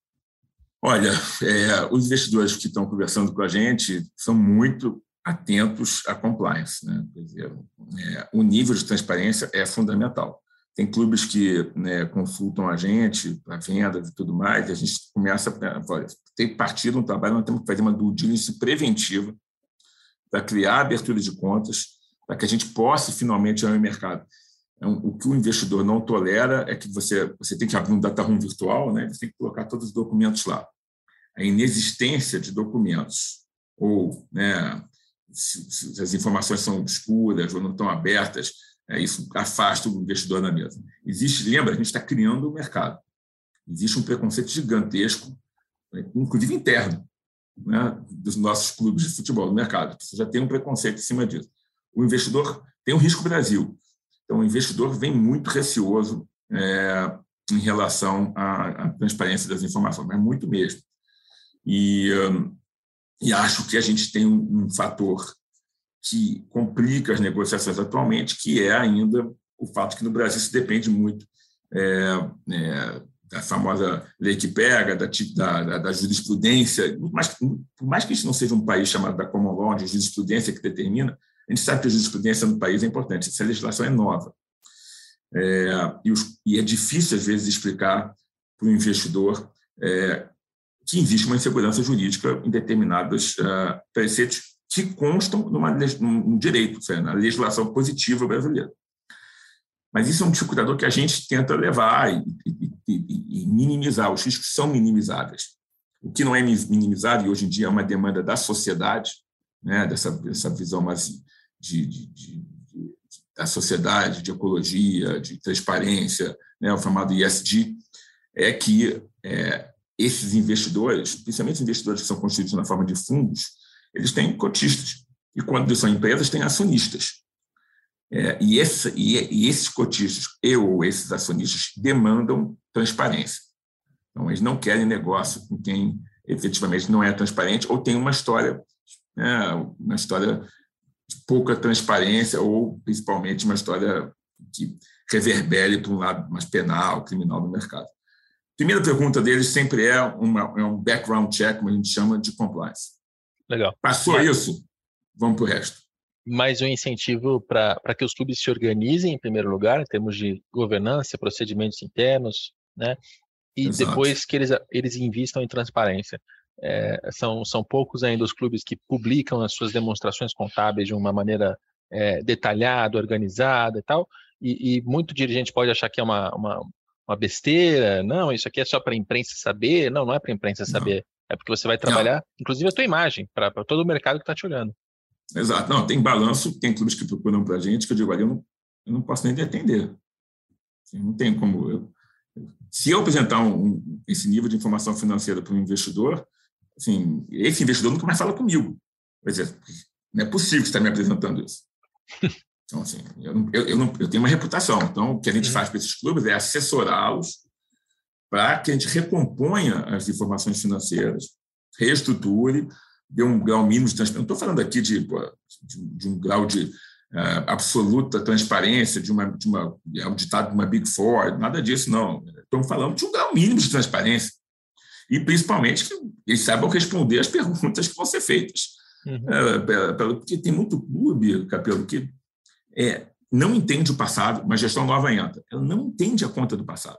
Speaker 3: Olha, é, os investidores que estão conversando com a gente são muito atentos à compliance, né? Quer dizer, é, o nível de transparência é fundamental. Tem clubes que, né, consultam a gente para vendas e tudo mais, e a gente começa a ter partido um trabalho, nós temos que fazer uma due diligence preventiva para criar abertura de contas, para que a gente possa finalmente ir ao mercado. Então, o que o investidor não tolera é que você, você tem que abrir um data room virtual, né? Você tem que colocar todos os documentos lá. A inexistência de documentos, ou, né, se, se as informações são obscuras ou não estão abertas, é, isso afasta o investidor da mesa. Existe, lembra, a gente está criando o mercado. Existe um preconceito gigantesco, inclusive interno, né, dos nossos clubes de futebol no mercado. Você já tem um preconceito em cima disso. O investidor tem um risco Brasil. Então, o investidor vem muito receoso é, em relação à, à transparência das informações, mas muito mesmo. E, um, e acho que a gente tem um, um fator que complica as negociações atualmente, que é ainda o fato que no Brasil se depende muito é, é, da famosa lei que pega, da, da, da jurisprudência. Mas, por mais que a gente não seja um país chamado da common law, de jurisprudência que determina, a gente sabe que a jurisprudência no país é importante, essa legislação é nova. É, e, os, e é difícil, às vezes, explicar para o investidor é, que existe uma insegurança jurídica em determinados uh, preceitos que constam numa, num direito, na legislação positiva brasileira. Mas isso é um dificultador que a gente tenta levar e, e, e, e minimizar. Os riscos são minimizáveis. O que não é minimizado, e hoje em dia é uma demanda da sociedade, né, dessa, dessa visão mais de, de, de, de, da sociedade, de ecologia, de transparência, né, o chamado E S G, é que é, esses investidores, principalmente os investidores que são constituídos na forma de fundos, eles têm cotistas. E quando são empresas, têm acionistas. É, e, esse, e, e esses cotistas, e ou esses acionistas, demandam transparência. Então, eles não querem negócio com quem efetivamente não é transparente ou tem uma história, né, uma história de pouca transparência ou, principalmente, uma história que reverbere para um lado mais penal, criminal do mercado. A primeira pergunta deles sempre é, uma, é um background check, como a gente chama, de compliance.
Speaker 2: Legal.
Speaker 3: Passou Mas... isso, vamos para o resto.
Speaker 2: Mais um incentivo para que os clubes se organizem, em primeiro lugar, em termos de governança, procedimentos internos, né? E Exato. Depois que eles, eles investam em transparência. É, são, são poucos ainda os clubes que publicam as suas demonstrações contábeis de uma maneira é, detalhada, organizada e tal, e, e muito dirigente pode achar que é uma, uma, uma besteira, não, isso aqui é só para a imprensa saber, não, não é para a imprensa saber, não. É porque você vai trabalhar, não. Inclusive, a tua imagem, para todo o mercado que está te olhando.
Speaker 3: Exato. Não, tem balanço, tem clubes que procuram para a gente, que eu digo, olha, eu não, eu não posso nem atender. Assim, não tem como... Eu, se eu apresentar um, um, esse nível de informação financeira para um investidor, assim, esse investidor nunca mais fala comigo. Quer dizer, não é possível que você está me apresentando isso. Então, assim, eu, não, eu, eu, não, eu tenho uma reputação. Então, o que a gente faz para esses clubes é assessorá-los para que a gente recomponha as informações financeiras, reestruture, dê um grau mínimo de transparência. Não estou falando aqui de, de, de um grau de uh, absoluta transparência, de uma, de uma, é um ditado de uma Big Four, nada disso, não. Estamos falando de um grau mínimo de transparência. E, principalmente, que eles saibam responder as perguntas que vão ser feitas Uhum. É, porque tem muito clube, Capelo, que é, não entende o passado, mas gestão nova entra. Ela não entende a conta do passado.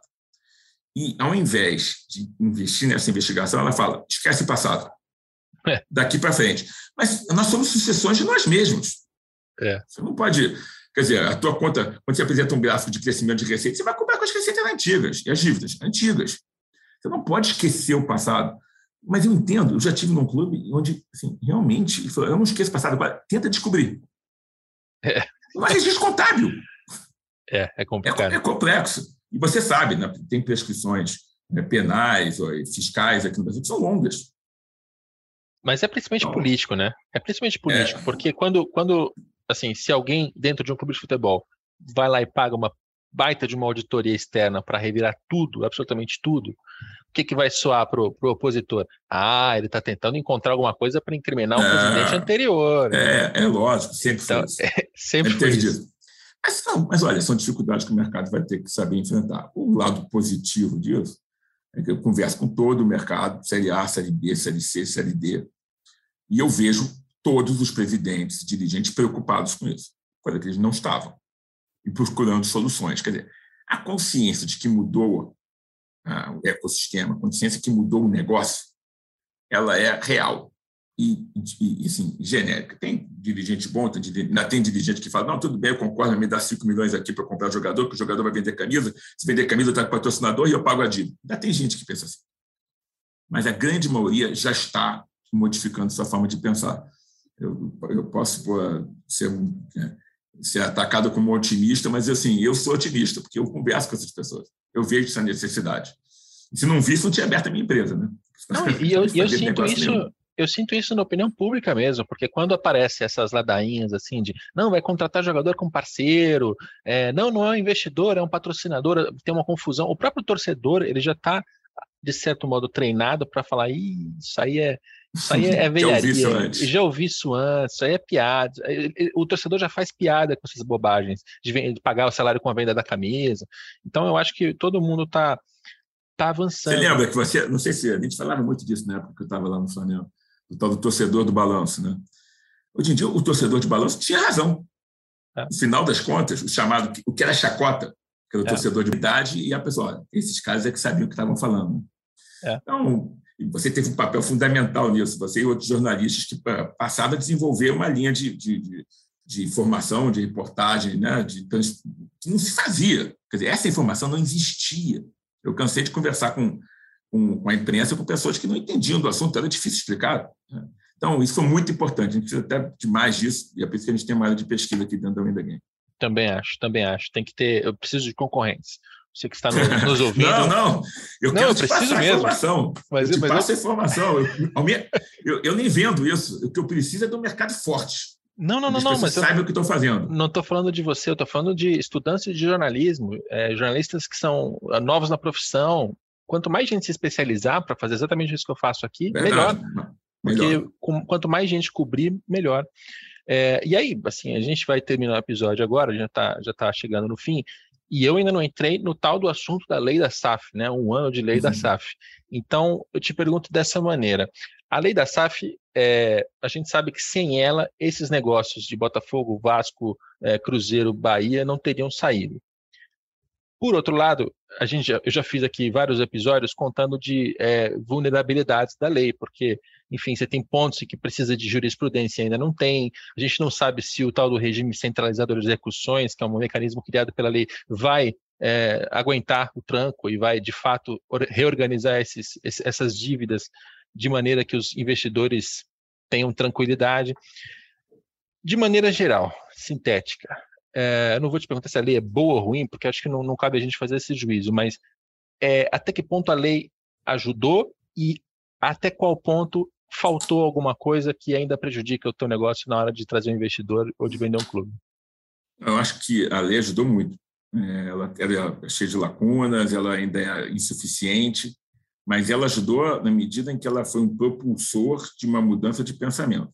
Speaker 3: E, ao invés de investir nessa investigação, ela fala, esquece o passado, é. daqui para frente. Mas nós somos sucessões de nós mesmos.
Speaker 2: É.
Speaker 3: Você não pode... Quer dizer, a tua conta, quando você apresenta um gráfico de crescimento de receita, você vai comparar com as receitas antigas e as dívidas antigas. Você não pode esquecer o passado. Mas eu entendo, eu já tive num clube onde, assim, realmente, eu não esqueço o passado, agora tenta descobrir.
Speaker 2: É.
Speaker 3: Não é registro contábil.
Speaker 2: É, é complicado.
Speaker 3: É, é complexo. E você sabe, né, tem prescrições, né, penais ou fiscais aqui no Brasil que são longas.
Speaker 2: Mas é principalmente então, político, né? É principalmente político,
Speaker 3: é.
Speaker 2: porque quando, quando, assim, se alguém dentro de um clube de futebol vai lá e paga uma baita de uma auditoria externa para revirar tudo, absolutamente tudo, o que, que vai soar para o opositor? Ah, ele está tentando encontrar alguma coisa para incriminar o é, presidente anterior.
Speaker 3: É, é lógico, sempre
Speaker 2: então,
Speaker 3: foi isso.
Speaker 2: É, sempre foi isso.
Speaker 3: Mas, não, mas, olha, são dificuldades que o mercado vai ter que saber enfrentar. O lado positivo disso é que eu converso com todo o mercado, Série A, Série B, Série C, Série D, e eu vejo todos os presidentes e dirigentes preocupados com isso, coisa que eles não estavam, e procurando soluções. Quer dizer, a consciência de que mudou ah, o ecossistema, a consciência que mudou o negócio, ela é real e, e assim, genérica. Tem dirigente bom, tem, ainda tem dirigente que fala, não, tudo bem, eu concordo, me dá cinco milhões aqui para comprar jogador, que o jogador vai vender camisa, se vender camisa está com patrocinador e eu pago a dívida. Ainda tem gente que pensa assim. Mas a grande maioria já está modificando sua forma de pensar. Eu, eu posso pô, ser, ser atacado como otimista, mas assim, eu sou otimista, porque eu converso com essas pessoas. Eu vejo essa necessidade. E se não visse, não tinha aberto a minha empresa. Né?
Speaker 2: Não, e eu, eu sinto isso... Nenhum. Eu sinto isso na opinião pública mesmo, porque quando aparecem essas ladainhas assim de não, vai contratar jogador com parceiro, é, não, não é um investidor, é um patrocinador, tem uma confusão. O próprio torcedor, ele já está, de certo modo, treinado para falar, Ih, isso aí é, isso aí é velharia,
Speaker 3: já ouvi isso antes,
Speaker 2: já ouvi isso antes, isso aí é piada. O torcedor já faz piada com essas bobagens, de pagar o salário com a venda da camisa. Então eu acho que todo mundo está tá avançando.
Speaker 3: Você lembra que você, não sei se a gente falava muito disso na época que eu estava lá no Flamengo, o tal do torcedor do balanço, né? Hoje em dia, o torcedor de balanço tinha razão. É. No final das contas, o chamado, o que era chacota, que era o é. torcedor de idade, e a pessoa, olha, esses caras é que sabiam o que estavam falando.
Speaker 2: É.
Speaker 3: Então, você teve um papel fundamental nisso, você e outros jornalistas que passaram a desenvolver uma linha de, de, de, de informação, de reportagem, né? de, que não se fazia. Quer dizer, essa informação não existia. Eu cansei de conversar com com a imprensa, com pessoas que não entendiam do assunto, era difícil explicar. Então, isso foi muito importante, a gente precisa até de mais disso, e é por isso que a gente tem uma área de pesquisa aqui dentro da Win the Game.
Speaker 2: Também acho, também acho. Tem que ter, eu preciso de concorrentes. Você que está nos, nos ouvindo...
Speaker 3: não, não, eu
Speaker 2: não,
Speaker 3: quero
Speaker 2: eu
Speaker 3: te
Speaker 2: preciso
Speaker 3: passar
Speaker 2: mesmo.
Speaker 3: informação.
Speaker 2: Mas,
Speaker 3: eu te
Speaker 2: mas
Speaker 3: passo
Speaker 2: eu...
Speaker 3: a informação. Eu, eu, eu nem vendo isso. O que eu preciso é de um mercado forte.
Speaker 2: Não, não, não, não. Mas
Speaker 3: saibam o que estão fazendo.
Speaker 2: Não estou falando de você, eu estou falando de estudantes de jornalismo, é, jornalistas que são novos na profissão. Quanto mais gente se especializar para fazer exatamente isso que eu faço aqui,
Speaker 3: Verdade,
Speaker 2: melhor. Porque
Speaker 3: melhor.
Speaker 2: Com, quanto mais gente cobrir, melhor. É, e aí, assim, a gente vai terminar o episódio agora, já está já tá chegando no fim, e eu ainda não entrei no tal do assunto da lei da S A F, né? Um ano de lei uhum. da S A F. Então, eu te pergunto dessa maneira. A lei da S A F, é, a gente sabe que sem ela, esses negócios de Botafogo, Vasco, é, Cruzeiro, Bahia não teriam saído. Por outro lado, a gente já, eu já fiz aqui vários episódios contando de é, vulnerabilidades da lei, porque, enfim, você tem pontos em que precisa de jurisprudência e ainda não tem, a gente não sabe se o tal do regime centralizador de execuções, que é um mecanismo criado pela lei, vai é, aguentar o tranco e vai, de fato, reorganizar esses, essas dívidas de maneira que os investidores tenham tranquilidade. De maneira geral, sintética, É, eu não vou te perguntar se a lei é boa ou ruim, porque acho que não, não cabe a gente fazer esse juízo, mas é, até que ponto a lei ajudou e até qual ponto faltou alguma coisa que ainda prejudica o teu negócio na hora de trazer um investidor ou de vender um clube?
Speaker 3: Eu acho que a lei ajudou muito. Ela era cheia de lacunas, ela ainda é insuficiente, mas ela ajudou na medida em que ela foi um propulsor de uma mudança de pensamento.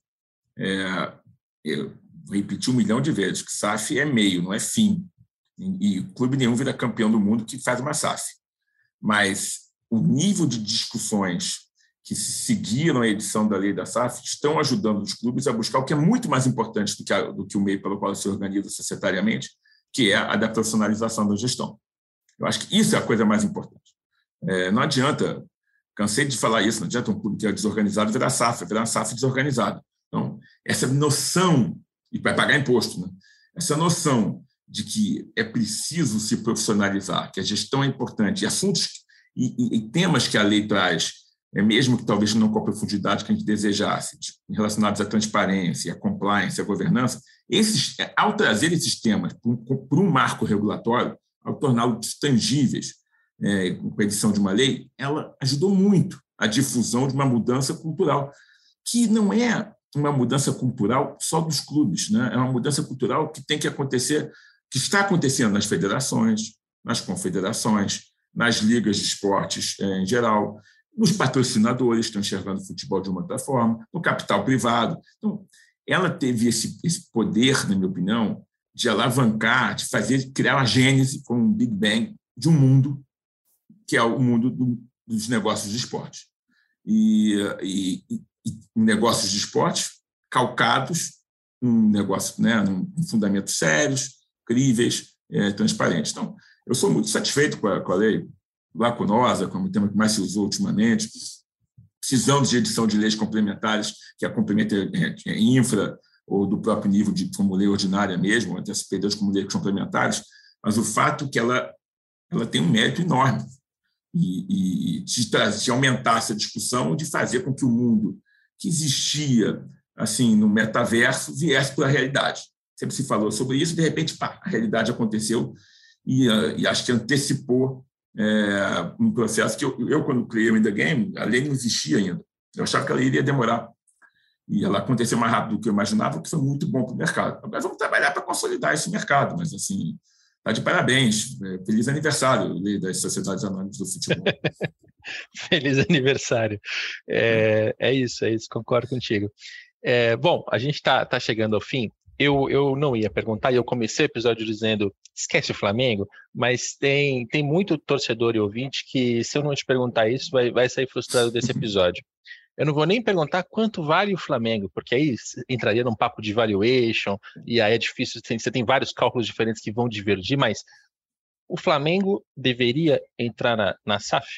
Speaker 3: É, eu, Vou repetir um milhão de vezes, que S A F é meio, não é fim. E, e clube nenhum vira campeão do mundo que faz uma S A F. Mas o nível de discussões que seguiram a edição da lei da S A F estão ajudando os clubes a buscar o que é muito mais importante do que, a, do que o meio pelo qual se organiza societariamente, que é a da profissionalização da gestão. Eu acho que isso é a coisa mais importante. É, não adianta, cansei de falar isso, não adianta um clube que é desorganizado virar S A F, virar uma S A F desorganizada. Então, essa noção, e vai pagar imposto, né? Essa noção de que é preciso se profissionalizar, que a gestão é importante, e assuntos e, e, e temas que a lei traz, é mesmo que talvez não com a profundidade que a gente desejasse, relacionados à transparência, à compliance, à governança, esses, ao trazer esses temas para um marco regulatório, ao torná-los tangíveis, é, com a edição de uma lei, ela ajudou muito a difusão de uma mudança cultural, que não é uma mudança cultural só dos clubes, né? É uma mudança cultural que tem que acontecer, que está acontecendo nas federações, nas confederações, nas ligas de esportes em geral, nos patrocinadores que estão enxergando o futebol de uma outra forma, no capital privado. Então, ela teve esse, esse poder, na minha opinião, de alavancar, de fazer, criar a gênese, como um Big Bang, de um mundo que é o mundo do, dos negócios de esporte. E, e, e negócios de esporte calcados num negócio, né, num fundamentos sérios, críveis, é, transparentes. Então, eu sou muito satisfeito com a, com a lei lacunosa, como o tema que mais se usou ultimamente. Precisamos de edição de leis complementares, que a complemente é, infra ou do próprio nível de como lei ordinária mesmo, até superiores como leis complementares, mas o fato é que ela, ela tem um mérito enorme e, e de, de aumentar essa discussão, de fazer com que o mundo que existia assim no metaverso viesse para a realidade. Sempre se falou sobre isso, de repente, pá, a realidade aconteceu e, e acho que antecipou é, um processo que eu, eu, quando criei o In The Game, a lei não existia ainda. Eu achava que ela iria demorar. E ela aconteceu mais rápido do que eu imaginava, o que foi muito bom para o mercado. Agora vamos trabalhar para consolidar esse mercado, mas assim, está de parabéns. Feliz aniversário, lei das Sociedades Anônimas do Futebol.
Speaker 2: Feliz aniversário. É, é isso, é isso, concordo contigo. É, bom, a gente está tá chegando ao fim. Eu, eu não ia perguntar, e eu comecei o episódio dizendo, esquece o Flamengo, mas tem, tem muito torcedor e ouvinte que, se eu não te perguntar isso, vai, vai sair frustrado desse episódio. Eu não vou nem perguntar quanto vale o Flamengo, porque aí entraria num papo de valuation, e aí é difícil, você tem vários cálculos diferentes que vão divergir, mas o Flamengo deveria entrar na, na S A F?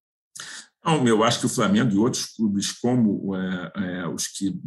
Speaker 3: Não, eu acho que o Flamengo e outros clubes, como é, é, os que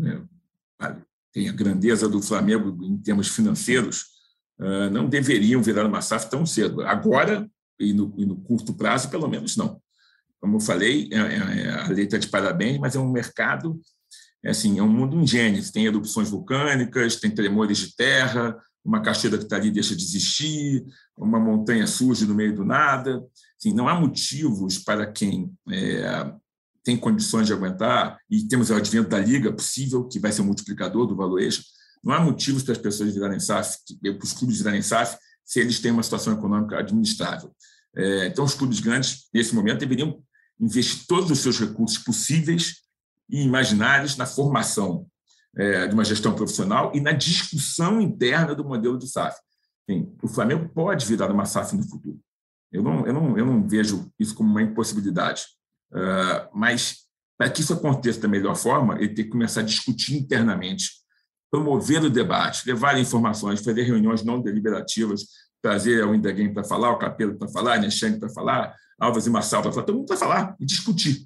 Speaker 3: é, têm a grandeza do Flamengo em termos financeiros, é, não deveriam virar uma S A F tão cedo. Agora, e no, e no curto prazo, pelo menos não. Como eu falei, é, é, a lei está de parabéns, mas é um mercado, é, assim, é um mundo ingênuo. Tem erupções vulcânicas, tem tremores de terra, uma cachoeira que está ali deixa de existir, uma montanha surge no meio do nada. Assim, não há motivos para quem é, tem condições de aguentar, e temos o advento da Liga possível, que vai ser um multiplicador do valuation, não há motivos para as pessoas virarem S A F, para os clubes virarem S A F, se eles têm uma situação econômica administrável. É, então, os clubes grandes, nesse momento, deveriam investir todos os seus recursos possíveis e imaginários na formação é, de uma gestão profissional e na discussão interna do modelo de S A F. Sim, o Flamengo pode virar uma S A F no futuro. Eu não, eu não, eu não vejo isso como uma impossibilidade. Uh, mas, para que isso aconteça da melhor forma, ele tem que começar a discutir internamente, promover o debate, levar informações, fazer reuniões não deliberativas, trazer o In The Game para falar, o Capello para falar, a Nechang para falar, Alves e Marçal para falar, todo mundo para falar e discutir.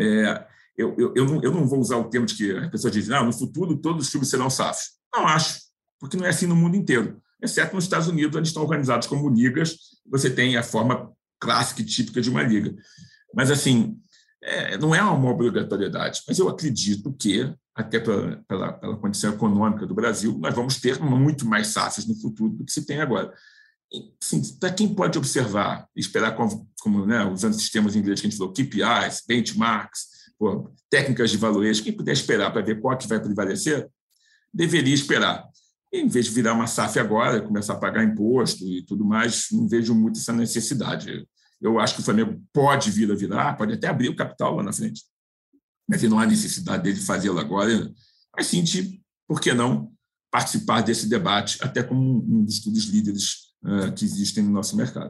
Speaker 3: É, eu, eu, eu, não, eu não vou usar o termo de que as pessoas dizem, não, no futuro todos os clubes serão S A Fs. Não acho, porque não é assim no mundo inteiro, exceto nos Estados Unidos, onde estão organizados como ligas, você tem a forma clássica e típica de uma liga. Mas, assim, é, não é uma obrigatoriedade, mas eu acredito que, até pela, pela, pela condição econômica do Brasil, nós vamos ter muito mais S A Fs no futuro do que se tem agora. Assim, para quem pode observar, esperar, como, como né, usando sistemas em inglês que a gente falou, K P Is, benchmarks, pô, técnicas de valuation, quem puder esperar para ver qual que vai prevalecer, deveria esperar. E, em vez de virar uma S A F agora, começar a pagar imposto e tudo mais, não vejo muito essa necessidade. Eu acho que o Flamengo pode vir a virar, pode até abrir o capital lá na frente, mas não há necessidade dele fazê-lo agora, mas sim de, por que não, participar desse debate, até como um dos clubes líderes uh, que existem no nosso mercado.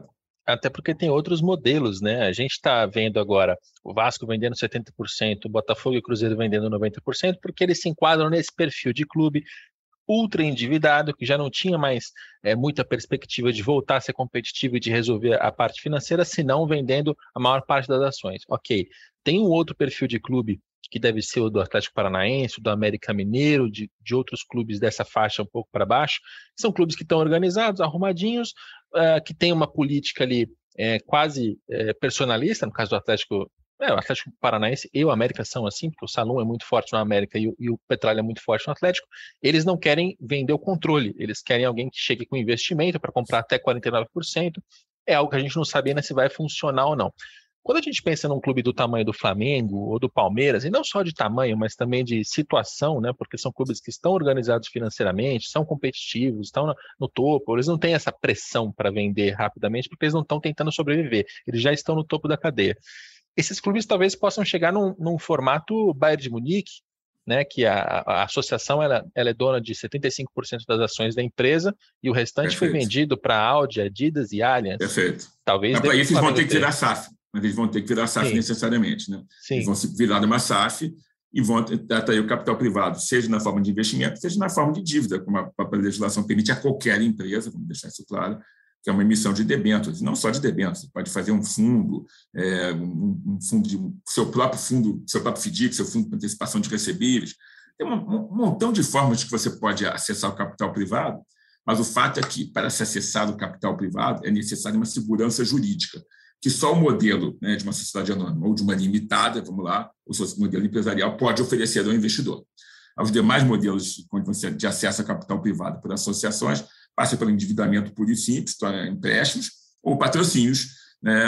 Speaker 2: Até porque tem outros modelos, né? A gente está vendo agora o Vasco vendendo setenta por cento, o Botafogo e o Cruzeiro vendendo noventa por cento, porque eles se enquadram nesse perfil de clube ultra endividado, que já não tinha mais é, muita perspectiva de voltar a ser competitivo e de resolver a parte financeira, senão vendendo a maior parte das ações. Ok, tem um outro perfil de clube, que deve ser o do Atlético Paranaense, o do América Mineiro, de, de outros clubes dessa faixa um pouco para baixo. São clubes que estão organizados, arrumadinhos, uh, que tem uma política ali é, quase é, personalista, no caso do Atlético, é, o Atlético Paranaense e o América são assim, porque o Salum é muito forte no América e o, e o Petralha é muito forte no Atlético. Eles não querem vender o controle, eles querem alguém que chegue com investimento para comprar até quarenta e nove por cento. É algo que a gente não sabe ainda se vai funcionar ou não. Quando a gente pensa num clube do tamanho do Flamengo ou do Palmeiras, e não só de tamanho, mas também de situação, né? Porque são clubes que estão organizados financeiramente, são competitivos, estão no, no topo, eles não têm essa pressão para vender rapidamente, porque eles não estão tentando sobreviver, eles já estão no topo da cadeia. Esses clubes talvez possam chegar num, num formato Bayern de Munique, né? Que a, a associação ela, ela é dona de setenta e cinco por cento das ações da empresa e o restante Perfeito. Foi vendido para Audi, Adidas e Allianz.
Speaker 3: Perfeito.
Speaker 2: Talvez
Speaker 3: para isso eles vão ter que virar S A F. Mas eles vão ter que virar S A F Sim. necessariamente. Né?
Speaker 2: Sim.
Speaker 3: Eles vão se virar uma S A F e vão atrair o capital privado, seja na forma de investimento, seja na forma de dívida, como a própria legislação permite a qualquer empresa, vamos deixar isso claro, que é uma emissão de debêntures, não só de debêntures, você pode fazer um fundo, é, um, um fundo de seu próprio fundo, seu próprio F D I C, seu fundo de antecipação de recebíveis. Tem um, um montão de formas que você pode acessar o capital privado, mas o fato é que, para se acessar o capital privado, é necessária uma segurança jurídica, que só o modelo, né, de uma sociedade anônima ou de uma limitada, vamos lá, o modelo empresarial pode oferecer ao investidor. Os demais modelos de acesso a capital privado por associações passam pelo endividamento puro e simples, empréstimos, ou patrocínios, né,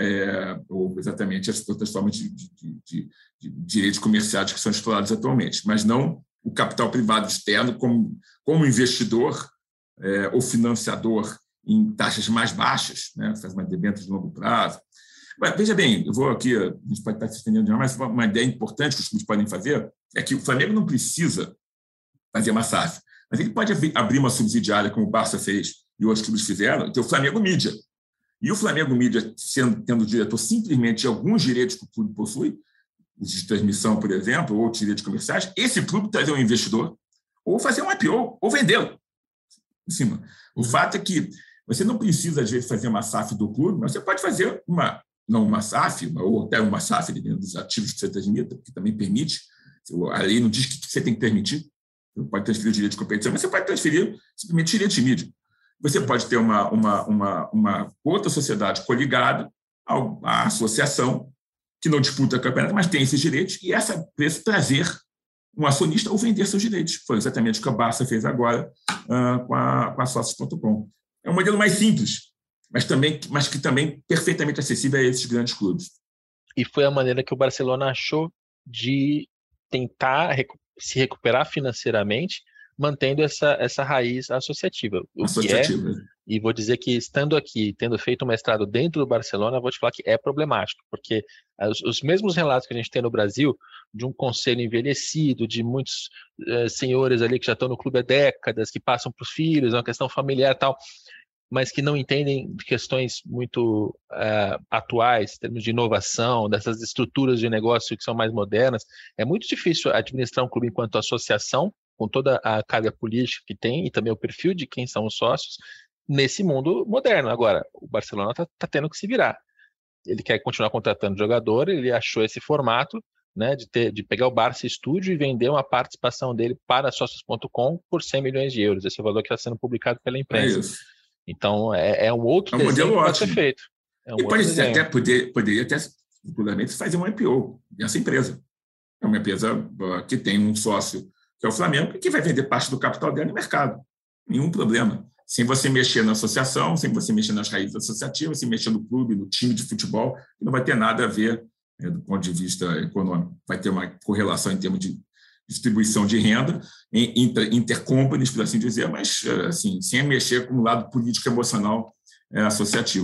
Speaker 3: é, ou exatamente as outras formas de, de, de, de direitos comerciais que são explorados atualmente, mas não o capital privado externo como, como investidor é, ou financiador em taxas mais baixas, né? Faz uma debênture de longo prazo. Mas, veja bem, eu vou aqui, a gente pode estar se estendendo demais, mas uma ideia importante que os clubes podem fazer é que o Flamengo não precisa fazer uma S A F, mas ele pode abrir uma subsidiária, como o Barça fez e outros clubes fizeram, que é o Flamengo Mídia. E o Flamengo Mídia, sendo, tendo diretor simplesmente alguns direitos que o clube possui, os de transmissão, por exemplo, ou direitos comerciais, esse clube trazer um investidor, ou fazer um I P O, ou vendê-lo. Em cima. O fato é que você não precisa, às vezes, fazer uma S A F do clube, mas você pode fazer uma, não uma S A F, uma, ou até uma S A F dentro dos ativos que você transmita, que também permite. A lei não diz que você tem que permitir. Você não pode transferir o direito de competição, mas você pode transferir simplesmente o direito de mídia. Você pode ter uma, uma, uma, uma outra sociedade coligada à associação, que não disputa campeonato, mas tem esses direitos, e essa empresa trazer um acionista ou vender seus direitos. Foi exatamente o que a Barça fez agora uh, com a, com a Sócios ponto com. É um modelo mais simples, mas, também, mas que também perfeitamente acessível a esses grandes clubes.
Speaker 2: E foi a maneira que o Barcelona achou de tentar recu- se recuperar financeiramente, mantendo essa, essa raiz associativa. O
Speaker 3: associativa.
Speaker 2: Que é, e vou dizer que, estando aqui, tendo feito um mestrado dentro do Barcelona, vou te falar que é problemático, porque os, os mesmos relatos que a gente tem no Brasil, de um conselho envelhecido, de muitos uh, senhores ali que já estão no clube há décadas, que passam para os filhos, é uma questão familiar e tal, mas que não entendem questões muito uh, atuais, em termos de inovação, dessas estruturas de negócio que são mais modernas. É muito difícil administrar um clube enquanto associação, com toda a carga política que tem e também o perfil de quem são os sócios, nesse mundo moderno. Agora, o Barcelona está tá tendo que se virar. Ele quer continuar contratando jogador, ele achou esse formato, né, de, ter, de pegar o Barça Studio e vender uma participação dele para a Sócios ponto com por cem milhões de euros. Esse é o valor que está sendo publicado pela imprensa.
Speaker 3: É isso.
Speaker 2: Então, é, é um outro
Speaker 3: é um
Speaker 2: desenho
Speaker 3: modelo
Speaker 2: que
Speaker 3: ótimo.
Speaker 2: pode ser feito. É um
Speaker 3: e pode
Speaker 2: desenho.
Speaker 3: até poder, poderia até, futuramente, fazer um I P O dessa empresa. É uma empresa que tem um sócio, que é o Flamengo, que vai vender parte do capital dela no mercado. Nenhum problema. Sem você mexer na associação, sem você mexer nas raízes associativas, sem mexer no clube, no time de futebol, não vai ter nada a ver, né, do ponto de vista econômico. Vai ter uma correlação em termos de distribuição de renda, inter, intercompanies, por assim dizer, mas assim, sem mexer com o lado político-emocional é, associativo.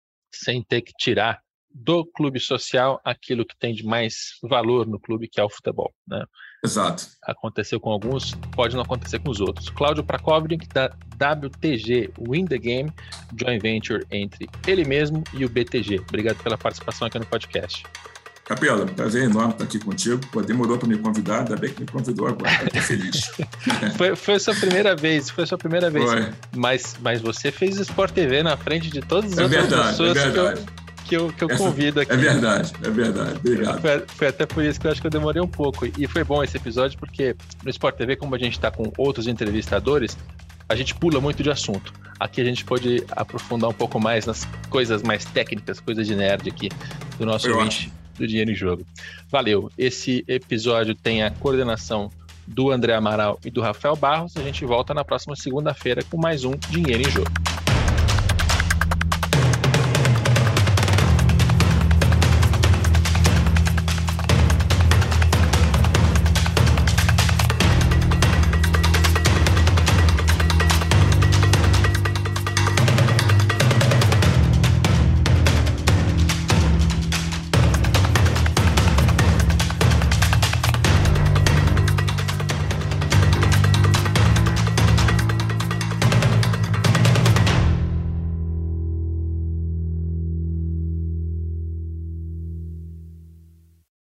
Speaker 2: Sem ter que tirar do clube social aquilo que tem de mais valor no clube, que é o futebol, né?
Speaker 3: Exato.
Speaker 2: Aconteceu com alguns, pode não acontecer com os outros. Cláudio Prakovnik, da W T G Win the Game, joint venture entre ele mesmo e o B T G. Obrigado pela participação aqui no podcast.
Speaker 3: Capela, prazer enorme estar aqui contigo. Pô, demorou para me convidar, ainda bem que me convidou agora. Estou feliz.
Speaker 2: foi, foi a sua primeira vez, foi a sua primeira vez.
Speaker 3: Foi.
Speaker 2: Mas, mas você fez Sport T V na frente de todas as
Speaker 3: é
Speaker 2: outras
Speaker 3: verdade,
Speaker 2: pessoas
Speaker 3: é verdade.
Speaker 2: que eu, que eu, que eu
Speaker 3: Essa,
Speaker 2: convido aqui.
Speaker 3: É verdade, é verdade. Obrigado.
Speaker 2: Foi, foi até por isso que eu acho que eu demorei um pouco. E foi bom esse episódio, porque no Sport T V, como a gente está com outros entrevistadores, a gente pula muito de assunto. Aqui a gente pode aprofundar um pouco mais nas coisas mais técnicas, coisas de nerd aqui do nosso ouvinte do Dinheiro em Jogo. Valeu. Esse episódio tem a coordenação do André Amaral e do Rafael Barros. A gente volta na próxima segunda-feira com mais um Dinheiro em Jogo.